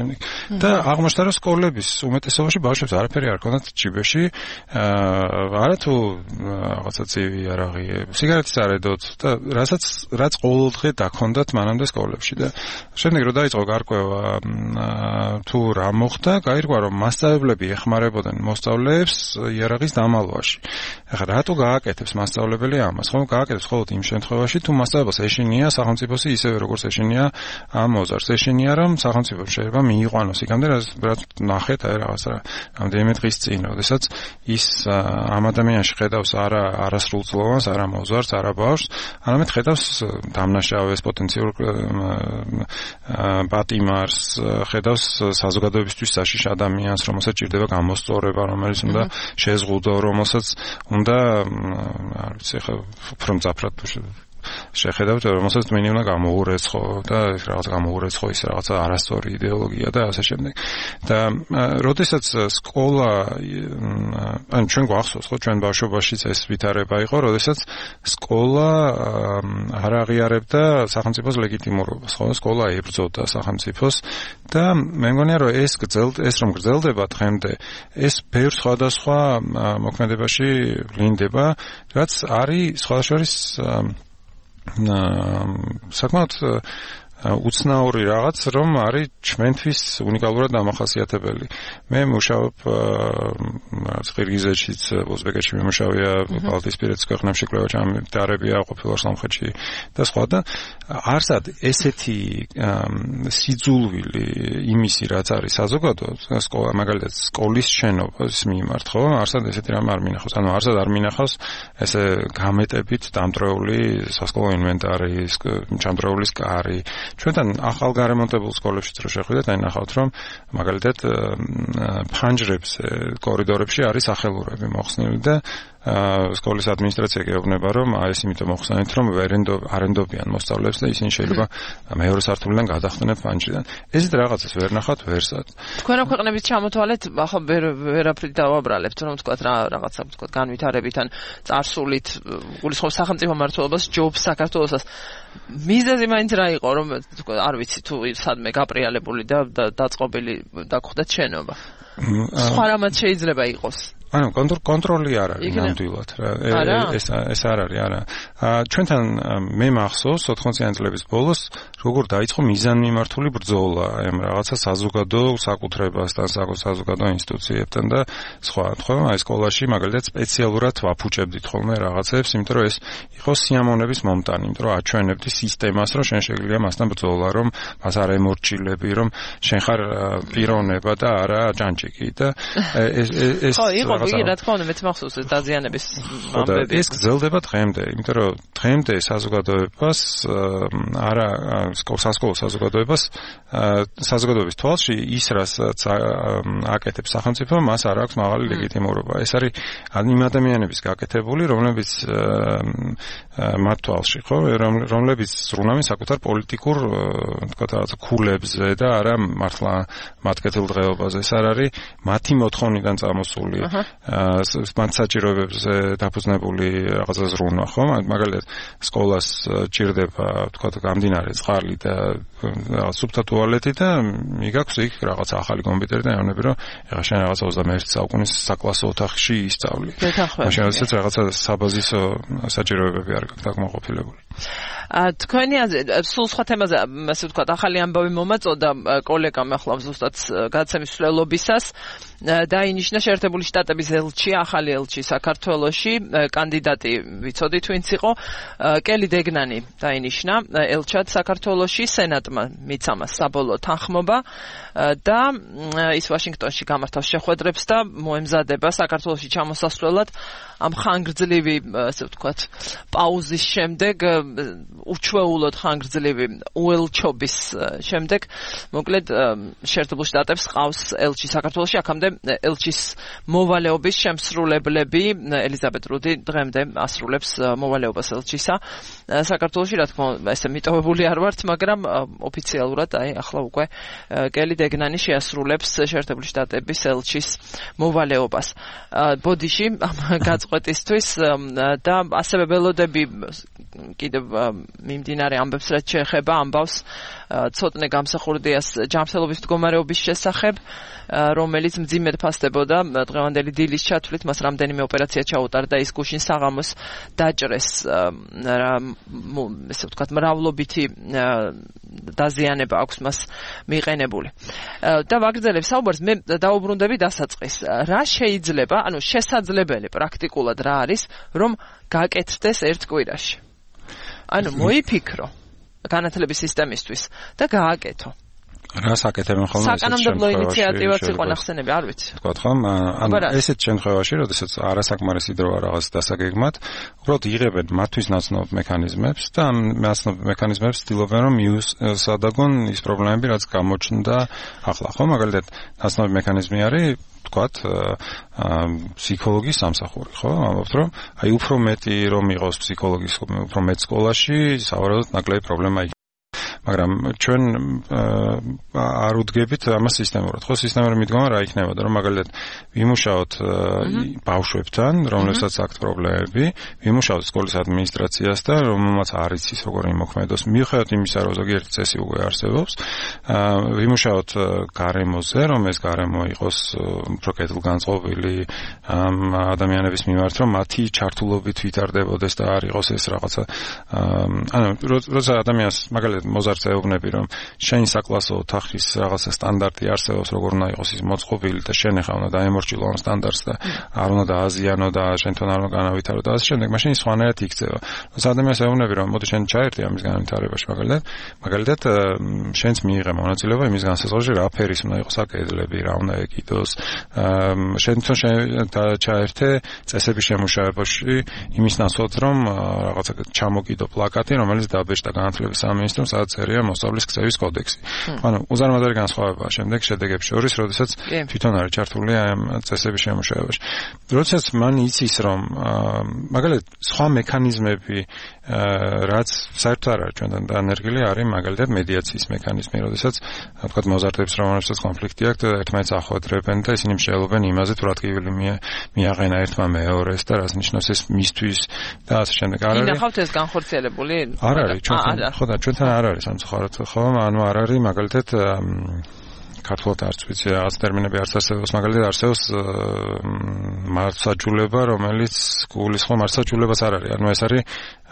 და აღმოჩნდა რომ სკოლების უმეტესობაში ბავშვებს არაფერი არ ქონდათ ჯიბეში, არა თუ რაღაცა წივი არაღი, სიგარეტის არ ედოთ და რასაც რაც ყოველდღე დაქონდათ მანამდე სკოლებში და შემდეგ რომ დაიწყო გარკვევა თუ რა მოხდა, გაირკვა რომ მასწავლებლები ეხმარებოდნენ მოსწავლეებს იარაღის დამალვაში. ახლა რატო გააკეთებს მასწავლებელი ამას? ხომ გააკეთებს მხოლოდ იმ შემთხვევაში თუ მასწავლებლს ეშინია სახელმწიფოსი ისევე როგორც ეშინია ამ მოზარდს. ეშინია რომ სახელმწიფო შეიძლება მიიყვანოს იქამდე რაც ნახეთ აი რაღაცა რამდენიმე დღის წინ, როდესაც ის ამ ადამიანში ხედავს არა არასრულწლოვანს, არა მოზარდს, არა ბავშვს, არამედ ხედავს დამნაშავეს პოტენციურ პატიმარს, ხედავს საზოგადოებისთვის საშიშ ადამიანს, რომელსაც ჭირდება გამოსწორება, რომელიც უნდა შეზღუდო, რომელსაც უნდა არ ვიცი ხა უფრო მძაფრად შეხედავთ, რომელსაც მინიმუმ უნდა გამოურეცხო და რაღაც გამოურეცხო ის რაღაცა არასწორი იდეოლოგია და ასე შემდეგ. და როდესაც სკოლა ან ჩვენ გვახსოვს ხო ჩვენ ბავშვობაშიც ეს ვითარება იყო, როდესაც სკოლა არ აღიარებდა სახელმწიფოს ლეგიტიმურობას, ხო სკოლა ებრძოდა სახელმწიფოს და მე მგონია რომ ეს გრძელდება, ეს რომ გრძელდება დღემდე, ეს ბევრ სხვადასხვა მოქმედებაში ვლინდება, რაც არის სხვა შორის საკმაოდ უცნაური რაღაც, რომ არის ჩვენთვის უნიკალურად დამახასიათებელი. მე მუშაობ ყირგიზეთშიც, უზბეკეთში მიმუშავია, ბალტიისპირეთის ქვეყნებში კვლევა-ჩამოყალიბებია ყოფილ სომხეთში და სხვა და არსად ესეთი სიძულვილი იმისი, რაც არის საზოგადოებრივ, სკოლა, მაგალითად, სკოლის შენობის მიმართ, ხო? არსად ესეთი რამ არ მინახავს. ანუ არსად არ მინახავს ესე გამეტებით დამტრეული სასკოლო ინვენტარი, ჩამტრეულის კარი. ჩვენთან ახალ გარემონტებულ სკოლებშიც რო შეხვიდეთ, აი ნახავთ რომ მაგალითად ფანჯრებს კორიდორებში არის სახელურები მოხსნილი და სკოლის ადმინისტრაცია გეუბნება რომ აი ეს იმიტომ მოხსნით რომ არენდობიან მოსწავლეებს და ისინი შეიძლება მეორე სართულიდან გადახდნენ ფანჯრიდან. ესეთ რაღაცას ვერ ნახავთ ვერსად. თქვენ ქვეყნების ჩამოთვალეთ, ახლა ვერაფრით დავაბრალებთ, რომ თქვა რა რაღაცა თქვა განვითარებით ან წარსულით, გულისხმობს სახელმწიფო მმართველობას, ჯობს საქართველოსაც. მიზეზი მაინც რა იყო, რომ თქვა არ ვიცი თუ სადმე გაპრიალებული და დაწყობილი დაგხვდეთ შენობა. სხვა რამაც შეიძლება იყოს. ანუ კონტროლი არ არის ნამდვილად რა. ეს ეს არ არის, არა. ჩვენთან მე მახსოვს ოთხმოციანი წლების ბოლოს როგორ დაიწყო მიზანმიმართული ბრძოლა ამ რაღაცა საზოგადო საკუთრებასთან, საზოგადო ინსტიტუციებთან და სხვა. ხო, აი სკოლაში მაგალითად სპეციალურად ვაფუჭებდით ხოლმე რაღაცებს, იმიტომ რომ ეს იყო სიამოვნების მომტანი, იმიტომ რომ აჩვენებდი სისტემას, რომ შენ შეგვიძლია მასთან ბრძოლა, რომ მას არ ემორჩილები, რომ შენ ხარ პიროვნება და არა ჯანჯიკი და ეს ეს იგი რა თქმა უნდა მეც მახსოვს ეს დაზიანების ამბები. ეს გრძელდება დღემდე, იმიტომ რომ დღემდე საზოგადოებას არა სასკოლო საზოგადოებას საზოგადოების თვალში ის რასაც აკეთებს სახელმწიფო, მას არ აქვს მაღალი ლეგიტიმურობა. ეს არის იმ ადამიანების გაკეთებული, რომლებიც მათ თვალში, ხო, რომლებიც ზრუნავენ საკუთარ პოლიტიკურ თქვა რაღაც ქულებზე და არა მართლა მათ კეთილდღეობაზე. ეს არ არის მათი მოთხოვნიდან წამოსული მათ საჭიროებებზე დაფუძნებული რაღაცა ზრუნვა, ხო? მაგალითად, სკოლას ჭირდება, თქვა, გამდინარე წყალი და სუფთა ტუალეტი და მიგაქვს იქ რაღაცა ახალი კომპიუტერი და ეუბნები, რომ ეხლა შენ რაღაცა ოცდამეერთე საუკუნის საკლასო ოთახში ისწავლი. მაშინ როდესაც რაღაცა საბაზისო საჭიროებები არ გაქვს დაკმაყოფილებული. თქვენი სულ სხვა თემაზე, ასე ვთქვათ, ახალი ამბავი მომაწოდა კოლეგამ ახლა ზუსტად გადაცემის მსვლელობისას დაინიშნა შეერთებული შტატების ელჩი, ახალი ელჩი საქართველოში, კანდიდატი ვიცოდით ვინც იყო, კელი დეგნანი დაინიშნა ელჩად საქართველოში, სენატმა მიცა მას საბოლოო თანხმობა და ის ვაშინგტონში გამართავს შეხვედრებს და მოემზადება საქართველოში ჩამოსასვლელად ამ ხანგრძლივი, ასე ვთქვათ, პაუზის შემდეგ, უჩვეულოდ ხანგრძლივი უელჩობის შემდეგ, მოკლედ შეერთებულ შტატებს ყავს ელჩი საქართველოში, აქამდე ელჩის მოვალეობის შემსრულებლები ელიზაბეთ რუდი დღემდე ასრულებს მოვალეობას ელჩისა საქართველოში, რა თქმა უნდა, ესე მიტოვებული არ ვართ, მაგრამ ოფიციალურად აი ახლა უკვე კელი დეგნანი შეასრულებს შეერთებული შტატების ელჩის მოვალეობას ბოდიში გაწყვეტისთვის და ასევე ველოდები კიდევ მიმდინარე ამბებს რაც შეეხება ამბავს ცოტნე გამსახურდიას ჯანმრთელობის მდგომარეობის შესახებ, რომელიც მძიმედ ფასდებოდა დღევანდელი დილის ჩათვლით, მას რამდენიმე ოპერაცია ჩაუტარდა, ის გუშინ საღამოს დაჭრეს, ესე ვთქვათ, მრავლობითი დაზიანება აქვს მას მიყენებული. და ვაგრძელებ საუბარს, მე დაუბრუნდები დასაწყის. რა შეიძლება, ანუ შესაძლებელი პრაქტიკულად რა არის, რომ გაკეთდეს ერთ კვირაში? ანუ მოიფიქრო განათლების სისტემისთვის და გააკეთო. რას აკეთებენ ხოლმე ესეთ საკანონმდებლო ინიციატივაც იყო ნახსენები, არ ვიცი. თქვათ ხომ, ანუ ესეთ შემთხვევაში, როდესაც არასაკმარისი დროა რაღაც დასაგეგმად, უბრალოდ იღებენ მათთვის ნაცნობ მექანიზმებს და ამ ნაცნობ მექანიზმებს ცდილობენ რომ მიუსადაგონ ის პრობლემები, რაც გამოჩნდა ახლა, ხო? მაგალითად, ნაცნობი მექანიზმი არის თქვათ ფსიქოლოგის სამსახური, ხო? ამბობთ რომ აი უფრო მეტი რომ იყოს ფსიქოლოგის უფრო მეტ სკოლაში, სავარაუდოდ ნაკლები პრობლემა იქნება. მაგრამ ჩვენ არ უდგებით ამას სისტემურად. ხო, სისტემური მიდგომა რა იქნებოდა, რომ მაგალითად ვიმუშაოთ ბავშვებთან, რომლებსაც აქვთ პრობლემები, ვიმუშაოთ სკოლის ადმინისტრაციასთან, რომელმაც არ იცის როგორ იმოქმედოს, მიუხედავად იმისა, რომ ზოგიერთი წესი უკვე არსებობს, ვიმუშაოთ გარემოზე, რომ ეს გარემო იყოს უფრო კეთილგანწყობილი ამ ადამიანების მიმართ, რომ მათი ჩართულობით ვითარდებოდეს და არ იყოს ეს რაღაცა ანუ როცა ადამიანს მაგალითად მოზარდს ეუბნები, რომ შენ საკლასო ოთახის რაღაცა სტანდარტი არსებობს, როგორ უნდა იყოს ის მოწყობილი და შენ ახლა უნდა დაემორჩილო ამ სტანდარტს და არ უნდა დააზიანო და შენთან არ უნდა განავითარო და ასე შემდეგ, მაშინ ის სხვანაირად იქცევა. როცა ადამიანს ეუბნები, რომ მოდი შენ ჩაერთე ამის განვითარებაში, მაგალითად, მაგალითად შენც მიიღე მონაწილეობა იმის განსაზღვრაში, რა ფერის უნდა იყოს აკედლები, რა უნდა ეკიდოს, შენ თვითონ ჩაერთე წესების შემუშავებაში იმის ნაცვლად, რომ რაღაცა ჩამოკიდო პლაკატი, რომელიც დაბეჭდა განათლების სამინისტრომ, სადაც წერია მოსწავლის ქცევის კოდექსი. ანუ უზარმაზარი განსხვავებაა შემდეგ შედეგებს შორის, როდესაც თვითონ არის ჩართული ამ წესების შემუშავებაში. როდესაც მან იცის, რომ მაგალითად სხვა მექანიზმები, რაც საერთოდ არ არის ჩვენთან დანერგილი, არის მაგალითად მედიაციის მექანიზმი, როდესაც თქვათ მოზარდებს, რომელსაც კონფლიქტი აქვს, ერთმანეთს ახვედრებენ და ისინი მსჯელობენ იმაზე, თუ რა ტკივილი მიაყენა ერთმა მეორეს და რას ნიშნავს ეს მისთვის და ასე შემდეგ. არ არის. ინახავთ ეს განხორციელებული? არ არის ჩვენთან. ხო და ჩვენთან არ არის სამწუხაროდ, ხო, ანუ არ არის მაგალითად ქართულად არც ვიცი რაღაც ტერმინები არც არსებობს, მაგალითად არსებობს მართლმსაჯულება, რომელიც გულისხმობს მართლმსაჯულებას არ არის. ანუ ეს არის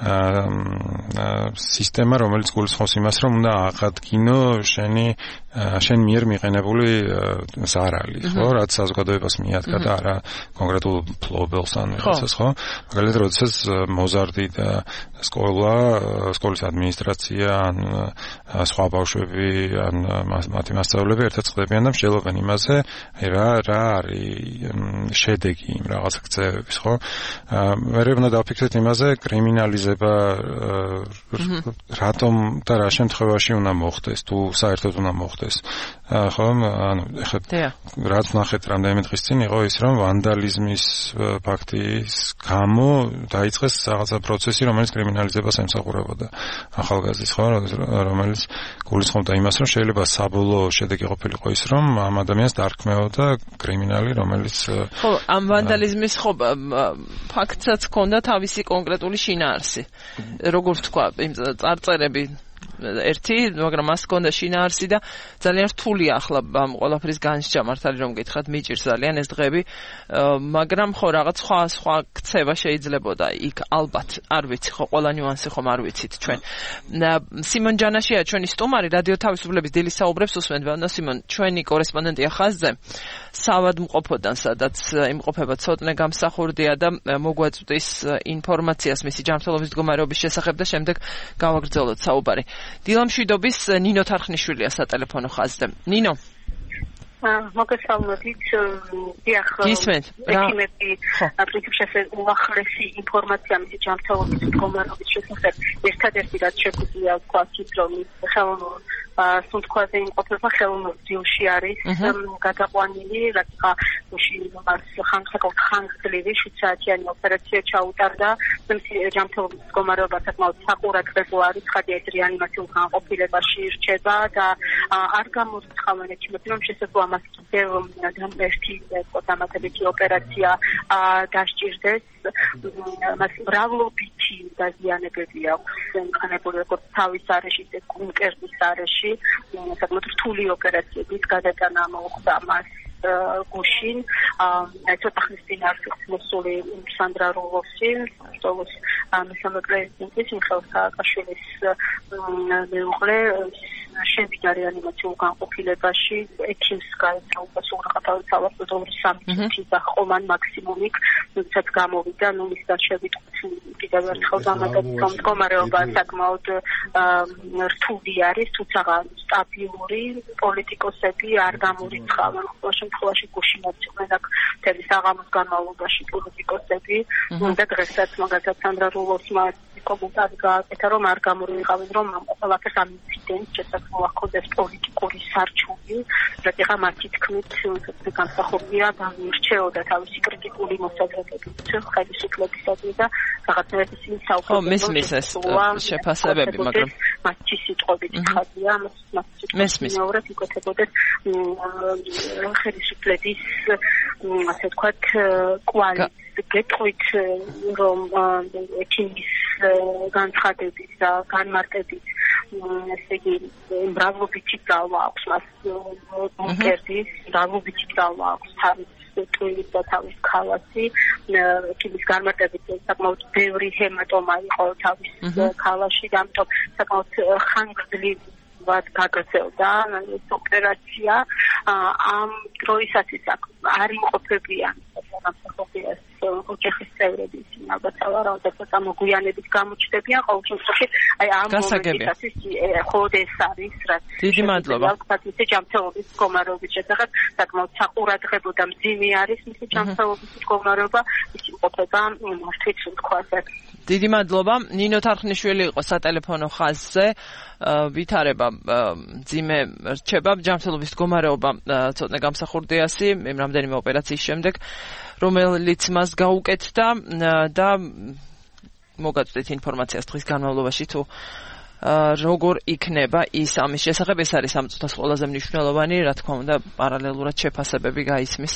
სისტემა, რომელიც გულისხმობს იმას, რომ უნდა აღადგინო შენი შენ მიერ მიყენებული ზარალი, ხო, რაც საზოგადოებას მიადგა და არა კონკრეტულ ფლობელს ან რაღაცას, ხო? მაგალითად, როდესაც მოზარდი და სკოლა, სკოლის ადმინისტრაცია, ან სხვა ბავშვები, ან მათი მასწავლებლები ერთად ხდებიან და მსჯელობენ იმაზე, აი რა რა არის შედეგი იმ რაღაც ქცევების, ხო? მე უნდა დავფიქრდეთ იმაზე, კრიმინალიზება რატომ და რა შემთხვევაში უნდა მოხდეს, თუ საერთოდ უნდა მოხდეს. ხო, ანუ ეხლა რაც ნახეთ რამდენიმე დღის წინ იყო ის, რომ ვანდალიზმის ფაქტის გამო დაიწყეს რაღაცა პროცესი, რომელიც კრიმინალიზებას ემსახურებოდა ახალგაზრდის, ხო, რომელიც გულისხმობდა იმას, რომ შეიძლება საბოლოო შედეგი ყოფილიყო ის, რომ ამ ადამიანს დარქმეოდა კრიმინალი, რომელიც ხო, ამ ვანდალიზმის ხო ფაქტსაც ჰქონდა თავისი კონკრეტული შინაარსი. როგორ თქვა, იმ წარწერები ერთი, მაგრამ მას ჰქონდა შინაარსი და ძალიან რთულია ახლა ამ ყველაფრის განსჯა, მართალი რომ გითხრათ, მიჭირს ძალიან ეს დღები, მაგრამ ხო რაღაც სხვა სხვა ქცევა შეიძლებოდა იქ ალბათ, არ ვიცი, ხო ყველა ნიუანსი ხომ არ ვიცით ჩვენ. სიმონ ჯანაშია ჩვენი სტუმარი, რადიო თავისუფლების დილის საუბრებს უსმენთ. და სიმონ, ჩვენი კორესპონდენტია ხაზზე, საავადმყოფოდან, სადაც იმყოფება ცოტნე გამსახურდია და მოგვაწვდის ინფორმაციას მისი ჯანმრთელობის მდგომარეობის შესახებ და შემდეგ გავაგრძელოთ საუბარი. დილამშვიდობის ნინო თარხნიშვილია სატელეფონო ხაზზე. ნინო. მოგესალმებით. დიახ, ექიმები პრინციპში ასე უახლესი ინფორმაცია მისი ჯანმრთელობის მდგომარეობის შესახებ ერთადერთი რაც შეგვიძლია ვთქვათ ის, რომ ხელოვნურ სუნთქვაზე იმყოფება ხელოვნურ ძილში არის გადაყვანილი, რაც მას ხანგრძლივი ხანგრძლივი შვიდ საათიანი ოპერაცია ჩაუტარდა. მისი ჯანმრთელობის მდგომარეობა საკმაოდ საყურადღებო არის, ხადია რეანიმაციულ განყოფილებაში რჩება და არ გამორიცხავენ ექიმები, რომ შესაძლოა მას კიდევ ერთი დამატებითი ოპერაცია დასჭირდეს. მას მრავლობითი ნივთი დაზიანებები აქვს მყენებული როგორც თავის არეში, ისე კუნკერტის არეში, საკმაოდ რთული ოპერაციების გადატანა მოხდა მას გუშინ. ცოტა ხნის წინ არის მოსული სანდრა როლოსი, როლოს მესამე პრეზიდენტის მიხეილ სააკაშვილის მეუღლე შევიდა რეანიმაციულ განყოფილებაში, ექიმს გაეცალა სურაყათავის სავარდუდოვრის სამი წუთი და ხომან მაქსიმუმი, როდესაც გამოვიდა, ნუ მის დაშევით კიდევ ერთხელ დამატებით, რომ მდგომარეობა საკმაოდ რთული არის, თუმცა სტაბილური, პოლიტიკოსები არ გამორიცხავენ, ყოველ შემთხვევაში გუშინაც იყვნენ აქ მთელი საღამოს განმავლობაში პოლიტიკოსები და დღესაც მაგალითად სანდრა როლოსმა კომენტარი გააკეთა, რომ არ გამორიცხავენ, რომ ამ ყველაფერს ამ ინციდენტს შესაძლოა ჰქონდეს პოლიტიკური სარჩული, რადგან მათი თქმით განსახორია განირჩეოდა თავისი კრიტიკული მოსაზრებებით ხელისუფლებისადმი და რაღაცნაირად ისინი საუბრობენ, რომ შეფასებები, მაგრამ მათი სიტყვებით ხადია, მათი სიტყვებით იკეთებოდეს ხელისუფლების ასე ვთქვათ კვალი გეტყვით რომ ექიმის განცხადების და განმარტებით ესე იგი მრავლობითი ძალა აქვს მას კონკრეტის მრავლობითი ძალა აქვს თავის ტვინის და თავის ქალასი ექიმის განმარტებით საკმაოდ ბევრი ჰემატომა იყო თავის ქალაში და ამიტომ საკმაოდ ხანგრძლივ გაგრძელდა ეს ოპერაცია ამ დროისათვის არ იმყოფებიან სამსახურეას ოჯახის წევრები ისინი ალბათ სავარაუდოდ მოგვიანებით გამოჩნდებიან ყოველ შემთხვევაში აი ამ მომენტისათვის ხოდ ეს არის რაც დიდი მადლობა მისი ჯანმრთელობის მდგომარეობის შესახებ საკმაოდ საყურადღებო და მძიმე არის მისი ჯანმრთელობის მდგომარეობა ის იმყოფება მართლაც თქვასად დიდი მადლობა ნინო თარხნიშვილი იყო სატელეფონო ხაზზე ვითარება ძიმე რჩება ჯანმრთელობის მდგომარეობა ცოტნე გამსახურდიასი იმ რამდენიმე ოპერაციის შემდეგ რომელიც მას გაუკეთდა და მოგაწვდით ინფორმაციას დღის განმავლობაში თუ როგორ იქნება ის ამის შესახებ ეს არის ამ წუთას ყველაზე მნიშვნელოვანი რა თქმა უნდა პარალელურად შეფასებები გაისმის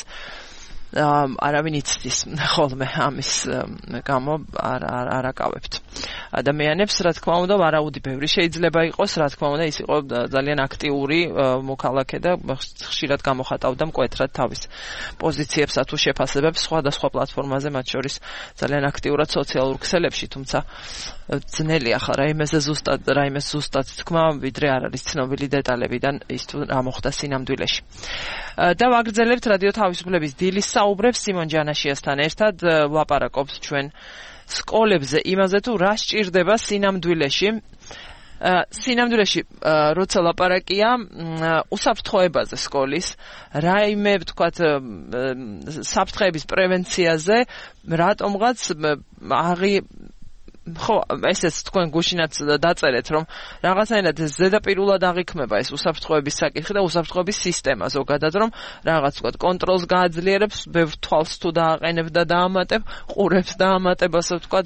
არავინ იცდის ხოლმე ამის გამო არ არ აკავებთ ადამიანებს რა თქმა უნდა ვარაუდი ბევრი შეიძლება იყოს რა თქმა უნდა ის იყო ძალიან აქტიური მოქალაქე და ხშირად გამოხატავდა მკვეთრად თავის პოზიციებსა თუ შეფასებებს სხვადასხვა პლატფორმაზე მათ შორის ძალიან აქტიურად სოციალურ ქსელებში თუმცა ძნელია ხა რაიმეზე ზუსტად რაიმეს ზუსტად თქვა ვიდრე არ არის ცნობილი დეტალებიდან ის თუ რა მოხდა სინამდვილეში და ვაგრძელებთ რადიო თავისუფლების დილის საუბრებს სიმონ ჯანაშიასთან ერთად ვლაპარაკობთ ჩვენ სკოლებზე იმაზე თუ რა სჭირდება სინამდვილეში სინამდვილეში როცა ლაპარაკია უსაფრთხოებაზე სკოლის რაიმე ვთქვათ საფრთხეების პრევენციაზე რატომღაც აღი ხო ესეც თქვენ გუშინაც დაწერეთ რომ რაღაცნაირად ზედაპირულად აღიქმება ეს უსაფრთხოების საკითხი და უსაფრთხოების სისტემა ზოგადად რომ რაღაც ვთქვათ კონტროლს გააძლიერებს ბევრ თვალს თუ დააყენებ და დაამატებ ყურებს დაამატებ ასე ვთქვათ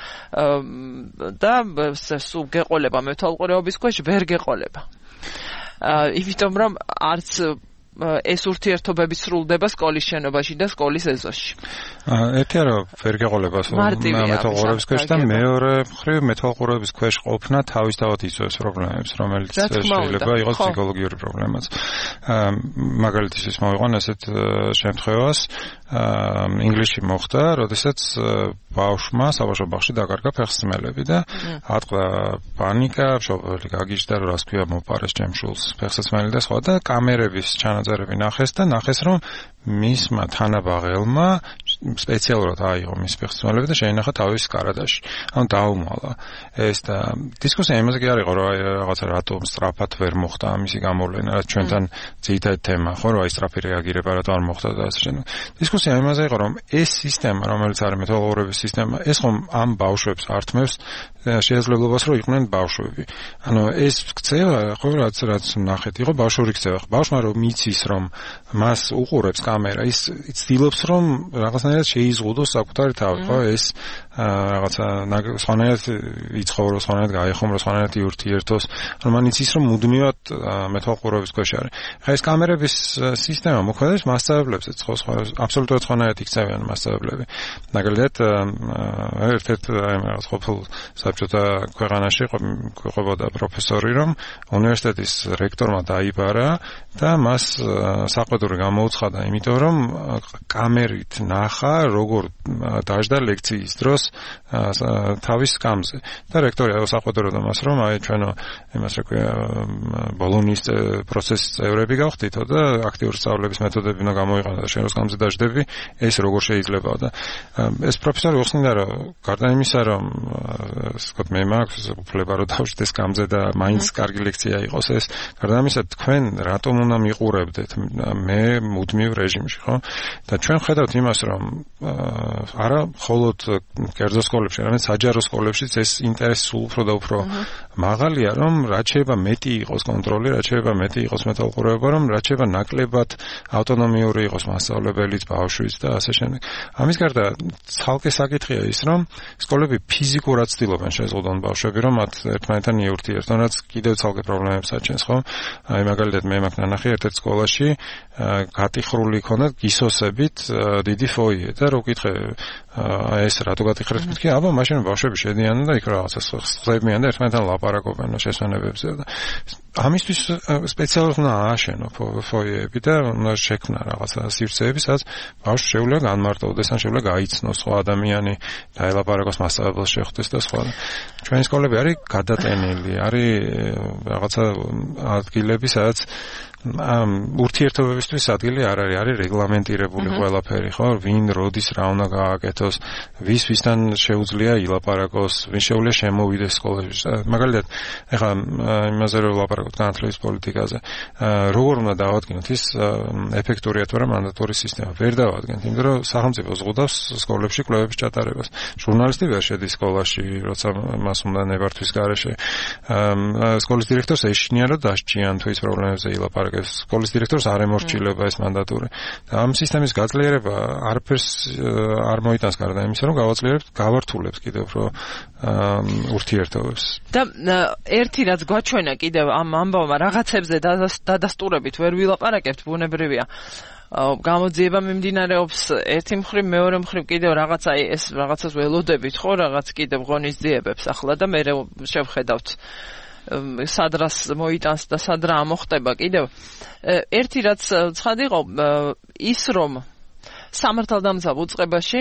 და სულ გეყოლება მეთვალყურეობის ქვეშ ვერ გეყოლება იმიტომ რომ არც ეს ურთიერთობები სრულდება სკოლის შენობაში და სკოლის ეზოში. ერთი არა ვერ გეყოლება მეთვალყურეობის ქვეშ და მეორე მხრივ მეთვალყურეობის ქვეშ ყოფნა თავისთავად იწვევს პრობლემებს, რომელიც შეიძლება იყოს ფსიქოლოგიური პრობლემაც. მაგალითისთვის მოვიყვან ესეთ შემთხვევას ინგლისში მოხდა, როდესაც ბავშვმა საბავშვო ბაღში დაკარგა ფეხსრმელები და ატყდა პანიკა, მშობელი გაგიჟდა, რომ რას ქვია მოპარეს ჩემ შულს ფეხსრმელი და სხვა და კამერების ჩანაწერები ნახეს და ნახეს რომ მისმა თანაბაღელმა სპეციალურად აიღო მის ფეხსრმელები და შეინახა თავის კარადაში. ანუ დაუმალა ეს და დისკუსია იმაზე კი არ იყო რომ რაღაცა რატომ სწრაფად ვერ მოხდა ამისი გამოვლენა, რაც ჩვენთან ძირითადი თემა ხო, რომ აი სწრაფი რეაგირება რატომ არ მოხდა და ასე შემდეგ. დისკუსია იმაზე იყო რომ ეს სისტემა, რომელიც არის მეთვალყურეობის სისტემა, ეს ხომ ამ ბავშვებს ართმევს შესაძლებლობას რომ იყვნენ ბავშვები. ანუ ეს ქცევა ხო რაც რაც ნახეთ იყო ბავშვური ქცევა. ბავშვმა რომ მიცის რომ მას უყურებს კამერა, ის ცდილობს რომ რაღაცნაირად შეიზღუდოს საკუთარი თავი, ხო? ეს რაღაცა სხვანაირად იცხოვრო, სხვანაირად გაიხომრო, სხვანაირად იურთიერთოს, ანუ მანიც ის რომ მუდმივად მეთვალყურების ქვეშ არის. ხა ეს კამერების სისტემა მოქმედებს მასშტაბებზე, ხო, სხვა აბსოლუტურად სხვანაირად იქცევიან მასშტაბები. მაგალითად, ერთ-ერთ აი რაღაც ყოფილ საბჭოთა ქვეყანაში ყვებოდა პროფესორი, რომ უნივერსიტეტის რექტორმა დაიბარა და მას საყვედური გამოუცხადა, იმიტომ რომ კამერით ნახა, როგორ დაждდა ლექციის დროს თავის სკამზე. და რექტორი საყვედურობდა მას, რომ აი ჩვენო იმას რა ქვია ბოლონის პროცესის წევრები გავხდითო და აქტიური სწავლების მეთოდები უნდა გამოიყენო და შენ რო სკამზე დაждები, ეს როგორ შეიძლება და ეს პროფესორი უხსნიდა, რომ გარდა იმისა, რომ ვთქვათ მე მაქვს უფლება რომ დავждდეს სკამზე და მაინც კარგი ლექცია იყოს ეს, გარდა ამისა თქვენ რატომ უნდა მიყურებდეთ მე მუდმივ რეჟიმში, ხო? და ჩვენ ხედავთ იმას, რომ არა მხოლოდ კერძო სკოლებში, არამედ საჯარო სკოლებშიც ეს ინტერესი სულ უფრო და უფრო მაღალია, რომ რაც შეიძლება მეტი იყოს კონტროლი, რაც შეიძლება მეტი იყოს მეთვალყურეობა, რომ რაც შეიძლება ნაკლებად ავტონომიური იყოს მასწავლებელიც, ბავშვიც და ასე შემდეგ. ამის გარდა ცალკე საკითხია ის, რომ სკოლები ფიზიკურად ცდილობენ შეზღუდონ ბავშვები, რომ მათ ერთმანეთთან იურთიერთონ, რაც კიდევ ცალკე პრობლემებს აჩენს, ხო? აი მაგალითად მე მაქვს ნანახი ერთ-ერთ სკოლაში გატიხრული ქონდა გისოსებით დიდი ფოიე და რო ვკითხე აი ეს რატო გატიხრეთ, მეთქი, აბა მაშინ ბავშვები შედიან და იქ რაღაცა ხსებიან და ერთმანეთთან ლაპარაკობენ შესვენებებზე და ამისთვის სპეციალურად უნდა ააშენო ფოიეები და უნდა შექმნა რაღაცა სივრცეები, სადაც ბავშვს შეუძლია განმარტოვდეს, ან შეუძლია გაიცნოს სხვა ადამიანი, დაელაპარაკოს მასწავლებელს შეხვდეს და სხვა. ჩვენი სკოლები არის გადატენილი, არის რაღაცა ადგილები, სადაც ამ ურთიერთობებისთვის ადგილი არ არის, არის რეგლამენტირებული ყველაფერი, ხო? ვინ როდის რა უნდა გააკეთოს, ვის ვისთან შეუძლია ილაპარაკოს, ვინ შეუძლია შემოვიდეს სკოლაში. მაგალითად, ეხლა იმაზე რომ ვლაპარაკოთ განათლების პოლიტიკაზე, როგორ უნდა დავადგინოთ ის ეფექტურია თუ არა მანდატური სისტემა? ვერ დავადგენთ, იმიტომ რომ სახელმწიფო ზღუდავს სკოლებში კვლევების ჩატარებას. ჟურნალისტი ვერ შედის სკოლაში, როცა მას უნდა ნებართვის გარეშე. სკოლის დირექტორს ეშინია რომ დასჭიან თუ ის პრობლემებზე ილაპარაკოს. სკოლის დირექტორს არ ემორჩილება ეს მანდატური. და ამ სისტემის გაძლიერება არაფერს არ მოიტანს გარდა იმისა, რომ გავაძლიერებთ, გავართულებს კიდევ უფრო ურთიერთობებს. და ერთი რაც გვაჩვენა კიდევ ამ ამბავმა რაღაცებზე დადასტურებით ვერ ვილაპარაკებთ, ბუნებრივია. გამოძიება მიმდინარეობს ერთი მხრივ, მეორე მხრივ კიდევ რაღაცა ეს რაღაცას ველოდებით, ხო, რაღაც კიდევ ღონისძიებებს ახლა და მე შევხედავთ სადრას მოიტანს და სადრა ამოხტება კიდევ. ერთი რაც ცხად იყო ის, რომ სამართალდამცავ უწყებაში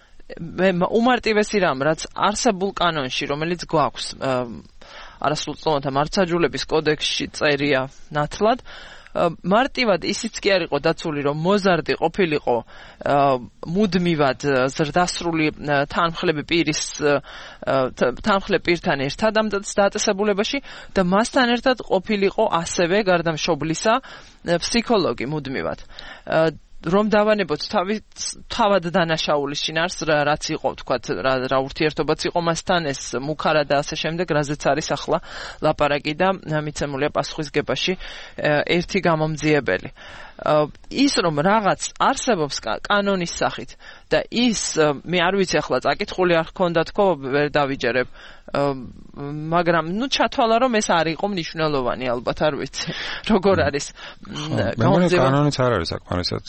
უმარტივესი რამ, რაც არსებულ კანონში, რომელიც გვაქვს არასრულწლოვანთა მართლმსაჯულების კოდექსში წერია ნათლად, მარტივად ისიც კი არ იყო დაცული, რომ მოზარდი ყოფილიყო მუდმივად ზრდასრული თანმხლები პირის თანმხლებ პირთან ერთად ამ დაწესებულებაში და მასთან ერთად ყოფილიყო ასევე გარდა მშობლისა ფსიქოლოგი მუდმივად. რომ დავანებოთ თავად დანაშაულის შინაარსს, რაც იყო, თქვათ, რა ურთიერთობაც იყო მასთან, ეს მუქარა და ასე შემდეგ, რაზეც არის ახლა ლაპარაკი და მიცემულია პასუხისგებაში ერთი გამომძიებელი. ის რომ რაღაც არსებობს კანონის სახით და ის მე არ ვიცი ახლა წაკითხული არ ქონდა თქო, ვერ დავიჯერებ, მაგრამ ნუ ჩათვალა რომ ეს არ იყო მნიშვნელოვანი, ალბათ არ ვიცი როგორ არის გამომძიება. კანონიც არ არის საკმარისად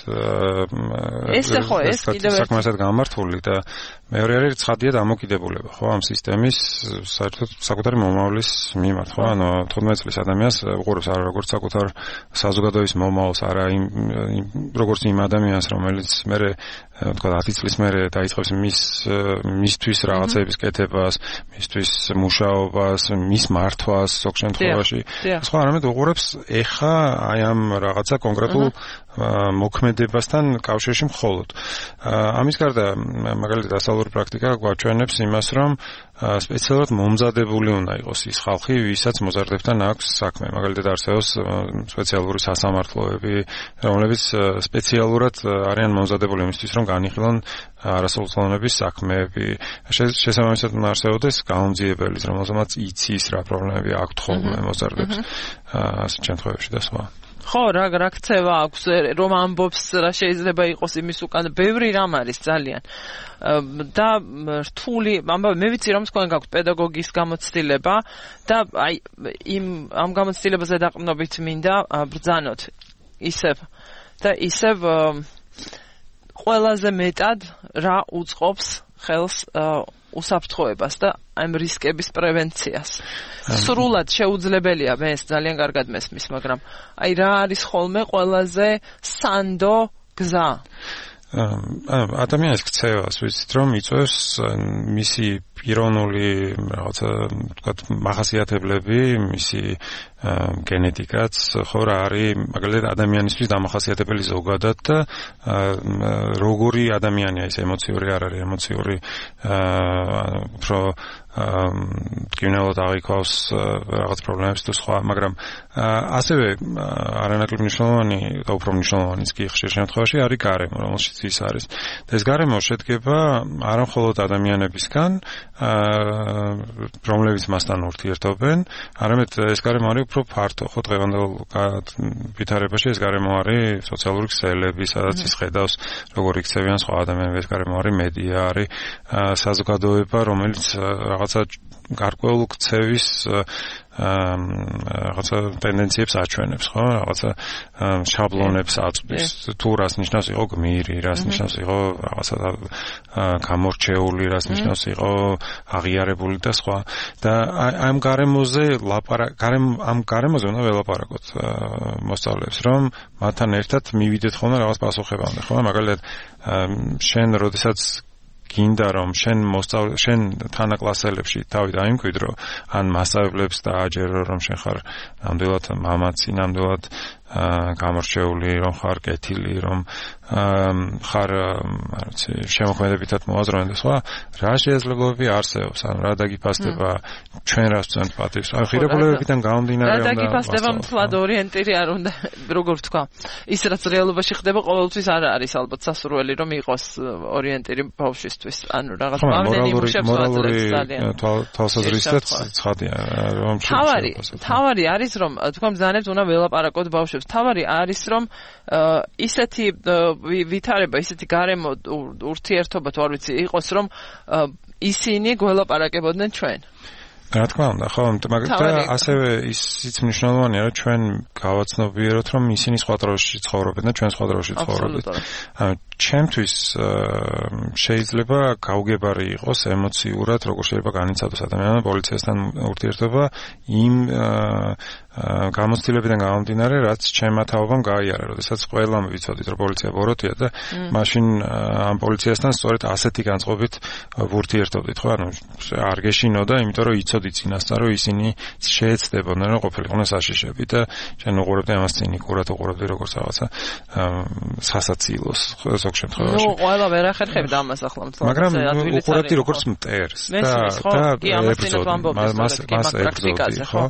ესე ხო ეს კიდევ საკმარისად გამართული და მეორე არის ცხადია დამოკიდებულება, ხო, ამ სისტემის საერთოდ საკუთარი მომავლის მიმართ, ხო, ანუ თხუთმეტ წლის ადამიანს უყურებს არა როგორც საკუთარ საზოგადოების მომავალს, არა იმ როგორც იმ ადამიანს, რომელიც მერე თქვა ათი წლის მერე დაიწყებს მის მისთვის რაღაცების კეთებას, მისთვის მუშაობას, მის მართვას ზოგ შემთხვევაში. სხვა არამედ უყურებს ეხა აი ამ რაღაცა კონკრეტულ მოქმედებასთან კავშირში მხოლოდ. ამის გარდა მაგალითად ასწავლური პრაქტიკა გვაჩვენებს იმას, რომ სპეციალურად მომზადებული უნდა იყოს ის ხალხი, ვისაც მოზარდებთან აქვს საქმე. მაგალითად არსებობს სპეციალური სასამართლოები, რომლებიც სპეციალურად არიან მომზადებული იმისთვის, რომ განიხილონ არასრულწლოვანების საქმეები. შესაბამისად უნდა არსებობდეს გამომძიებელიც, რომელსაც იცის რა პრობლემები აქვთ ხოლმე მოზარდებს ასეთ შემთხვევებში და სხვა. ხო, რა რა ქცევა აქვს, რომ ამბობს რა შეიძლება იყოს იმის უკან, ბევრი რამ არის ძალიან. და რთული, ამბავი, მე ვიცი რომ თქვენ გაქვთ პედაგოგის გამოცდილება და აი იმ ამ გამოცდილებაზე დაყრდნობით მინდა ბრძანოთ ისევ და ისევ ყველაზე მეტად რა უწყობს ხელს უსაფრთხოებას და ამ რისკების პრევენციას. სრულად შეუძლებელია, მე ეს ძალიან კარგად მესმის, მაგრამ აი რა არის ხოლმე ყველაზე სანდო გზა? ადამიანის ქცევას ვიცით რომ იწვევს მისი პიროვნული რაღაცა ვთქვათ მახასიათებლები, მისი გენეტიკაც ხო რა არის მაგალითად ადამიანისთვის დამახასიათებელი ზოგადად და როგორი ადამიანია ის ემოციური არ არის ემოციური უფრო ტკივნელად აღიქვავს რაღაც პრობლემებს თუ სხვა, მაგრამ ასევე არანაკლებ მნიშვნელოვანი და უფრო მნიშვნელოვანიც კი ხშირ შემთხვევაში არის გარემო, რომელშიც ის არის. და ეს გარემო შედგება არა მხოლოდ ადამიანებისგან, რომლებიც მასთან ურთიერთობენ, არამედ ეს გარემო არის უფრო ფართო, ხო დღევანდელ ვითარებაში ეს გარემო არის სოციალური ქსელები, სადაც ის ხედავს როგორ იქცევიან სხვა ადამიანები, ეს გარემო არის მედია, არის საზოგადოება, რომელიც რაღაცა გარკვეულ ქცევის რაღაცა ტენდენციებს აჩვენებს, ხო? რაღაცა შაბლონებს აწვდის. თუ რას ნიშნავს იყო გმირი, რას ნიშნავს იყო რაღაცა გამორჩეული, რას ნიშნავს იყო აღიარებული და სხვა. და ამ გარემოზე ლაპარაკ ამ გარემოზე უნდა ველაპარაკოთ მოსწავლეებს, რომ მათთან ერთად მივიდეთ ხოლმე რაღაც პასუხებამდე, ხო? მაგალითად შენ როდესაც გინდა რომ შენ მოსწავლე შენ თანაკლასელებში თავი დაიმკვიდრო ან მასწავლებლებს დააჯერო რომ შენ ხარ ნამდვილად მამაცი, ნამდვილად გამორჩეული, რომ ხარ კეთილი, რომ ხარ არ ვიცი შემოქმედებითად მოაზროვნე და სხვა, რა შესაძლებლობები არსებობს, ან რა დაგიფასდება ჩვენ რას ვწევთ პატივს. ან ღირებულებებიდან გამომდინარე უნდა რა დაგიფასდება მთლად ორიენტირი არ უნდა, როგორ ვთქვა, ის რაც რეალობაში ხდება ყოველთვის არ არის ალბათ სასურველი რომ იყოს ორიენტირი ბავშვისთვის. ანუ რაღაც ამდენი იმუშებს ძალიან თვალსაზრისით ცხადია რომ თავარი თავარი არის რომ თქვენ ბრძანებთ უნდა ველაპარაკოთ ბავშვებს. თავარი არის რომ ისეთი ვითარება, ისეთი გარემო ურთიერთობა თუ არ ვიცი იყოს რომ ისინი გველაპარაკებოდნენ ჩვენ. რა თქმა უნდა, ხო, მაგრამ ასევე ისიც მნიშვნელოვანია, რომ ჩვენ გავაცნობიეროთ, რომ ისინი სხვა დროში ცხოვრობენ და ჩვენ სხვა დროში ცხოვრობთ. ანუ ჩემთვის შეიძლება გაუგებარი იყოს ემოციურად, როგორ შეიძლება განიცადოს ადამიანმა პოლიციასთან ურთიერთობა იმ გამოცდილებიდან გამომდინარე, რაც ჩემმა თაობამ გაიარა, როდესაც ყველამ ვიცოდით, რომ პოლიცია ბოროტია და მაშინ ამ პოლიციასთან სწორედ ასეთი განწყობით ვურთიერთობდით, ხო? ანუ არ გეშინოდა, იმიტომ რომ იცოდით წინასწარ, რომ ისინი შეეცდებოდნენ, რომ ყოფილიყვნენ საშიშები და შენ უყურებდი ამას ცინიკურად, უყურებდი როგორც რაღაცა სასაცილოს ზოგ შემთხვევაში. ნუ ყველა ვერ ახერხებდა ამას ახლა მთლად. მაგრამ უყურებდი როგორც მტერს და და მას ებრძოლდი, ხო?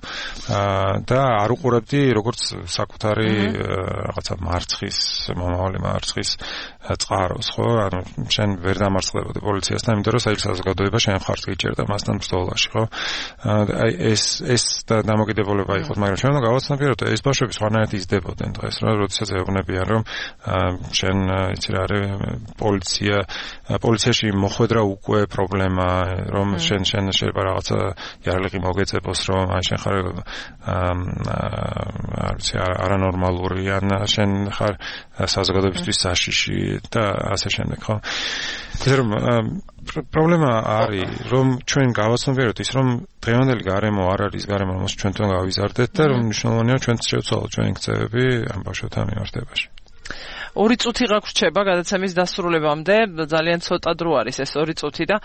და არ უყურებდი როგორც საკუთარი რაღაცა მარცხის, მომავალი მარცხის წყაროს, ხო? ანუ შენ ვერ დამარცხდებოდი პოლიციასთან, იმიტომ რომ საერთოდ საზოგადოება შენ ხარს გიჭერდა მასთან ბრძოლაში, ხო? აი ეს ეს დამოკიდებულება იყოს, მაგრამ ჩვენ უნდა გავაცნობიეროთ, ეს ბავშვები სხვანაირად იზრდებოდნენ დღეს, რა, როდესაც ეუბნებიან, რომ შენ იცი რა არის პოლიცია, პოლიციაში მოხვედრა უკვე პრობლემა, რომ შენ შენ შეიძლება რაღაცა იარაღი მოგეწებოს, რომ აი შენ ხარ არ ვიცი არანორმალური, ან შენ ხარ საზოგადოებისთვის საშიში და ასე შემდეგ, ხო? ესე რომ პრობლემა არის, რომ ჩვენ გავაცნობიეროთ ის, რომ დღევანდელი გარემო არ არის გარემო, რომელსაც ჩვენ თვითონ გავიზარდეთ და რომ მნიშვნელოვანია ჩვენ შევცვალოთ ჩვენი ქცევები ამ ბავშვებთან მიმართებაში. ორი წუთი გაგვრჩება გადაცემის დასრულებამდე, ძალიან ცოტა დრო არის ეს ორი წუთი და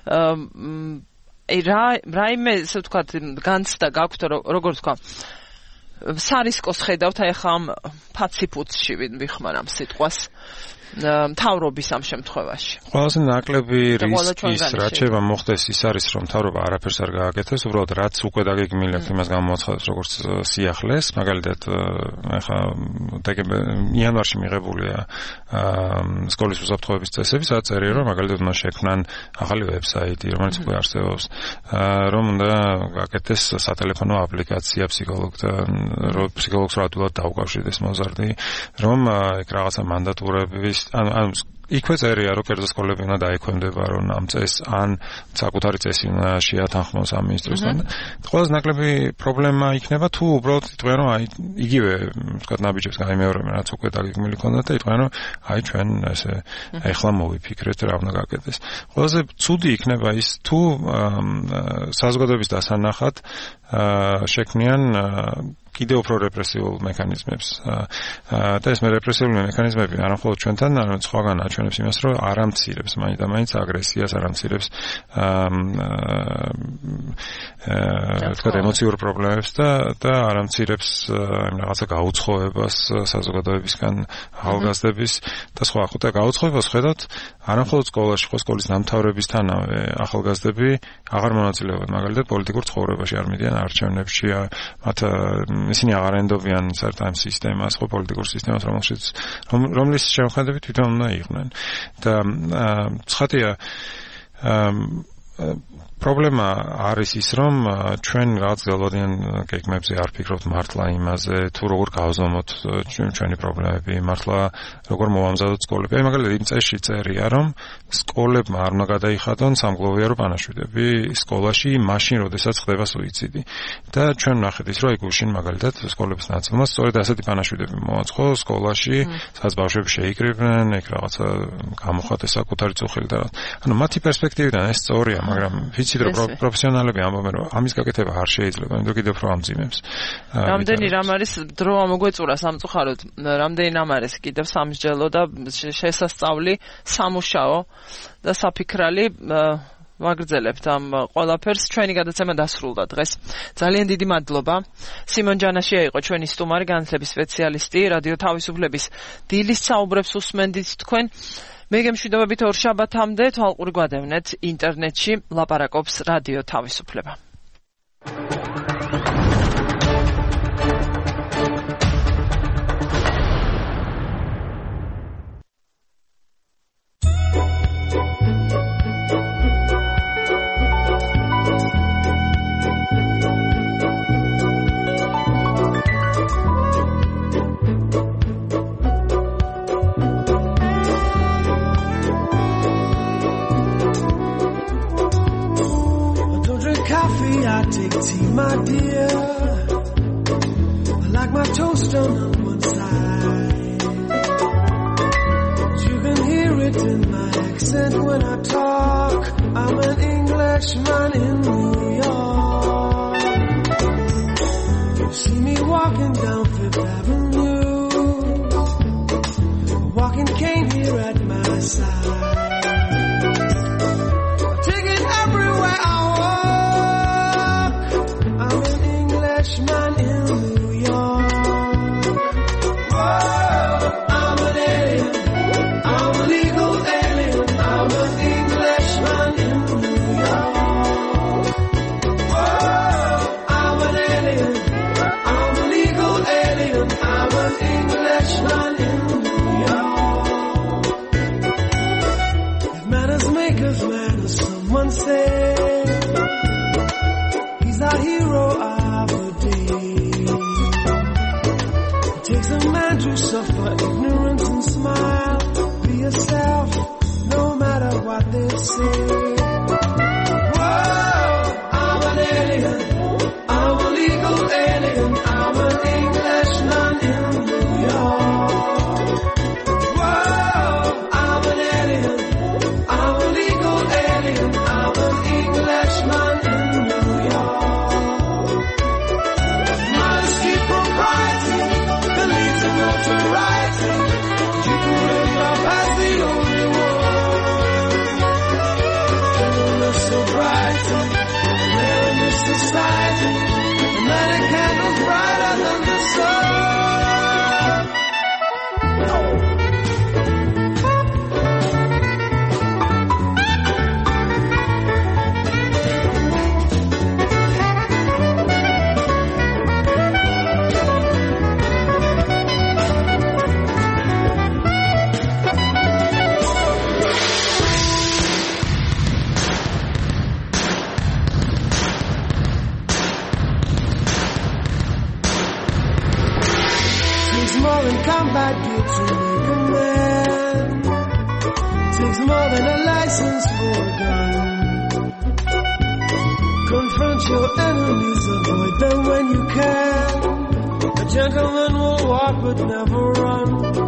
აი რა რაიმე ესე ვთქვათ განცდა გაქვთ, როგორ ვთქვა, სარისკოს ხედავთ აი ხა ამ ფაციფუცში ვიხმარ ამ სიტყვას. მთავრობის ამ შემთხვევაში. ყველაზე ნაკლები რისკის რაც შეიძლება მოხდეს ის არის რომ მთავრობა არაფერს არ გააკეთებს, უბრალოდ რაც უკვე დაგეგმილებს იმას გამოაცხადებს როგორც სიახლეს, მაგალითად ახლა იანვარში მიღებულია სკოლის უსაფრთხოების წესები, სადაც წერია რომ მაგალითად უნდა შექმნან ახალი ვებსაიტი, რომელიც უკვე არსებობს, რომ უნდა გააკეთეს სატელეფონო აპლიკაცია ფსიქოლოგთან, რომ ფსიქოლოგს რატოდ დაუკავშირდეს მოზარდი, რომ ეგ რაღაცა მანდატურების ანუ იქვე წერია რომ კერძო სკოლები უნდა დაექვემდებარონ ამ წესს ან საკუთარი წესი უნდა შეათანხმოს ამ მინისტროსთან. ყველაზე ნაკლები პრობლემა იქნება თუ უბრალოდ იტყვიან რომ აი იგივე ვთქვათ ნაბიჯებს გაიმეორებენ რაც უკვე დაგეგმილი ქონდათ და იტყვიან რომ აი ჩვენ ესე ეხლა მოვიფიქრეთ რა უნდა გაკეთდეს. ყველაზე ცუდი იქნება ის თუ საზოგადოების დასანახად შექმნიან კიდევ უფრო რეპრესიულ მექანიზმებს. და ეს რეპრესიული მექანიზმები არა მხოლოდ ჩვენთან, არამედ სხვაგან აჩვენებს იმას, რომ არ ამცირებს მაინც აგრესიას, არ ამცირებს თქვათ ემოციურ პრობლემებს და და არ ამცირებს იმ რაღაცა გაუცხოებას საზოგადოებისგან, ახალგაზრდების და სხვა. ხუთა გაუცხოებას ხედავთ არა მხოლოდ სკოლაში, ხო სკოლის დამთავრებისთანავე ახალგაზრდები აღარ მონაწილეობენ მაგალითად პოლიტიკურ ცხოვრებაში, არ მიდიან არჩევნებში, მათ ისინი აღარ ენდობიან საერთოდ ამ სისტემას, ხო პოლიტიკურ სისტემას, რომელშიც რომლის შემოქმედებით თვითონ უნდა იყვნენ. და ცხადია პრობლემა არის ის, რომ ჩვენ რაღაც გალოდიან გეგმებზე არ ფიქრობთ მართლა იმაზე, თუ როგორ გავზომოთ ჩვენი პრობლემები, მართლა როგორ მოვამზადოთ სკოლები. აი მაგალითად იმ წესში წერია, რომ სკოლებმა არ უნდა გადაიხადონ სამგლოვიარო პანაშვიდები სკოლაში, მაშინ, როდესაც ხდება სუიციდი. და ჩვენ ვნახეთ ის, რომ აი გუშინ მაგალითად სკოლების ნაწილმა სწორედ ასეთი პანაშვიდები მოაწყო სკოლაში, სადაც ბავშვები შეიკრიბნენ, ეგ რაღაცა გამოხატეს საკუთარი წუხილი და ანუ მათი პერსპექტივიდან ეს სწორია, მაგრამ ვიცით რომ პროფესიონალები ამბობენ რომ ამის გაკეთება არ შეიძლება, იმიტომ კიდევ უფრო ამძიმებს. რამდენი რამ არის დრო ამოგვეწურა სამწუხაროდ, რამდენი რამ არის კიდევ სამსჯელო და შესასწავლი, სამუშაო და საფიქრალი ვაგრძელებთ ამ ყველაფერს. ჩვენი გადაცემა დასრულდა დღეს. ძალიან დიდი მადლობა. სიმონ ჯანაშია იყო ჩვენი სტუმარი, განათლების სპეციალისტი, რადიო თავისუფლების დილის საუბრებს უსმენდით თქვენ. მე გემშვიდობებით ორ შაბათამდე თვალყური გვადევნეთ ინტერნეტში ლაპარაკობს რადიო თავისუფლება. I take tea, my dear. I like my toast on one side. You can hear it in my accent when I talk. I'm an Englishman in New York. You see me walking down Fifth Avenue, a walking cane here at my side. I take it everywhere I man in New York. Whoa, I'm an alien. I'm a legal alien. I'm an Englishman in New York. Whoa, I'm an alien. I'm a legal alien. I'm an Englishman in New York. If manners make us manners, someone say he's our hero. Takes a man to suffer ignorance and smile. Be yourself, no matter what they say. Whoa, I'm an alien. I'm a legal alien. I'm an Englishman in New York. Whoa, I'm an alien. I'm a legal alien. I'm an Englishman in New York. Modesty, propriety, notoriety, you can live up as the only one. to make a man. Takes more than a license for a gun. Confront your enemies, avoid them when you can. A gentleman will walk but never run.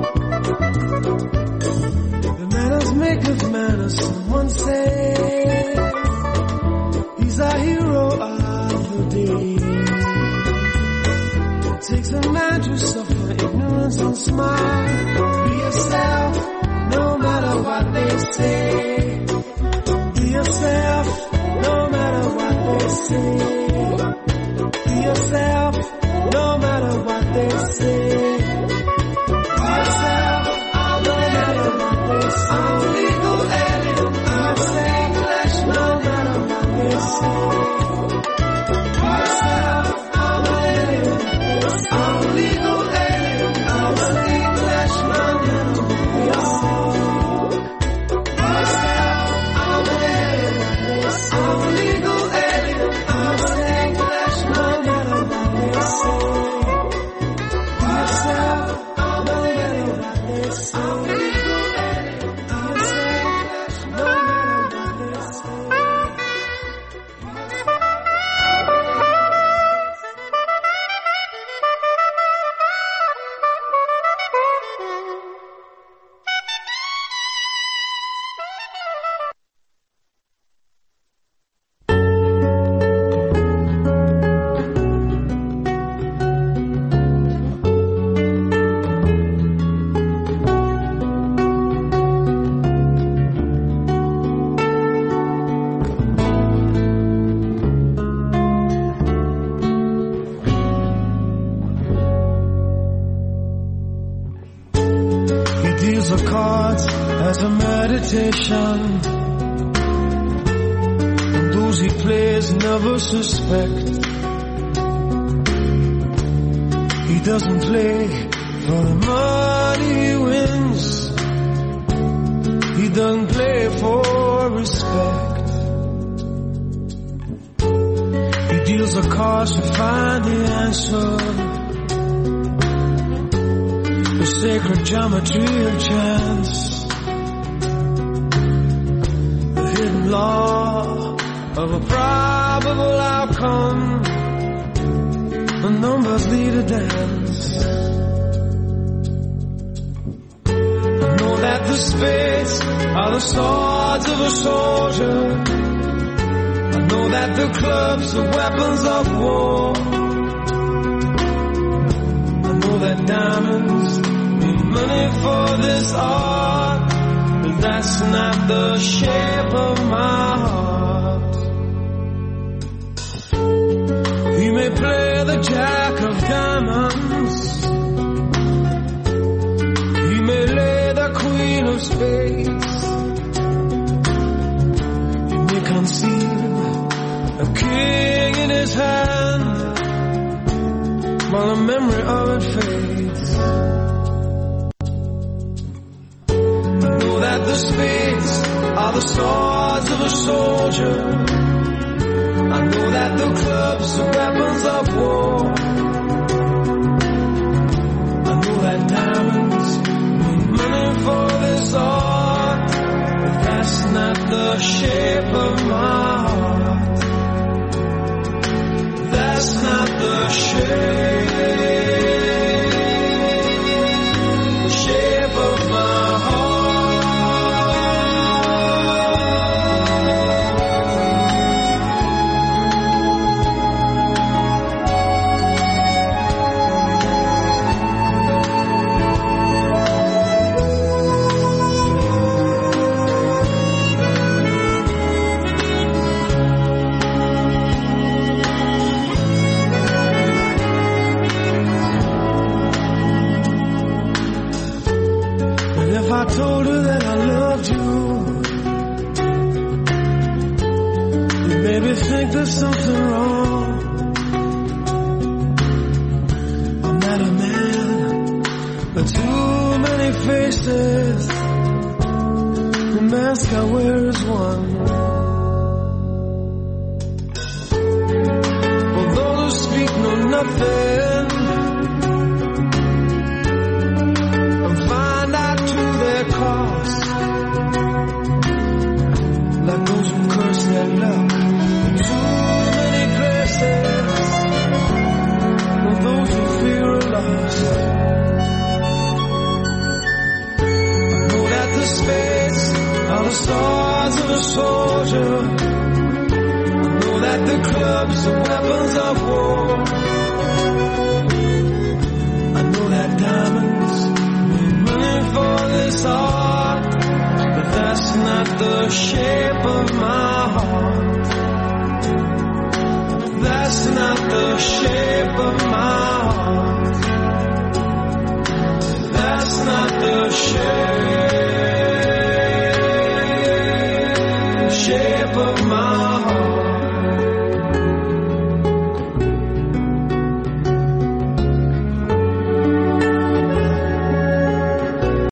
The manners make of manners, someone say. He's a hero of the day. It takes a man to suffer ignorance and smile. Be yourself, no matter what they say. Be yourself, no matter what they say. Be yourself, no matter what they say. Be yourself, no matter what they say. I'm legal alien, I'm saying flesh, no matter what they say. Be yourself, I'm alien, I'm legal alien, I'm saying flesh, no matter what they say. Be yourself, I'm alien, I'm legal alien, I'm saying flesh, no matter what they say. Be yourself, I'm alien, I'm legal alien, I'm saying flesh, no matter what they say. He deals the cards as a meditation, and those he plays never suspect. He doesn't play for the money he wins. He doesn't play for respect. He deals the cards to find the answer. The sacred geometry of chance, the hidden law of a probable outcome. The numbers lead a dance. I know that the spades are the swords of a soldier. I know that the clubs are weapons of war. I know that diamonds money for this art, but that's not the shape of my heart. He may play the jack of diamonds, he may lay the queen of spades, he may conceive a king in his hand, while the memory of it fades. That the spades are the swords of a soldier. I know that the clubs are weapons of war. I know that diamonds mean money for this art, but that's not the shape of my heart. That's not the shape, the shape of my heart. I told her that I loved you, you made me think there's something wrong. I'm not a man, but too many faces. The mask I wear is one. For those who speak know nothing of scars of a soldier. I know that the clubs are weapons of war. I know that diamonds mean money for this art, but that's not the shape of my heart. That's not the shape of my heart. That's not the shape.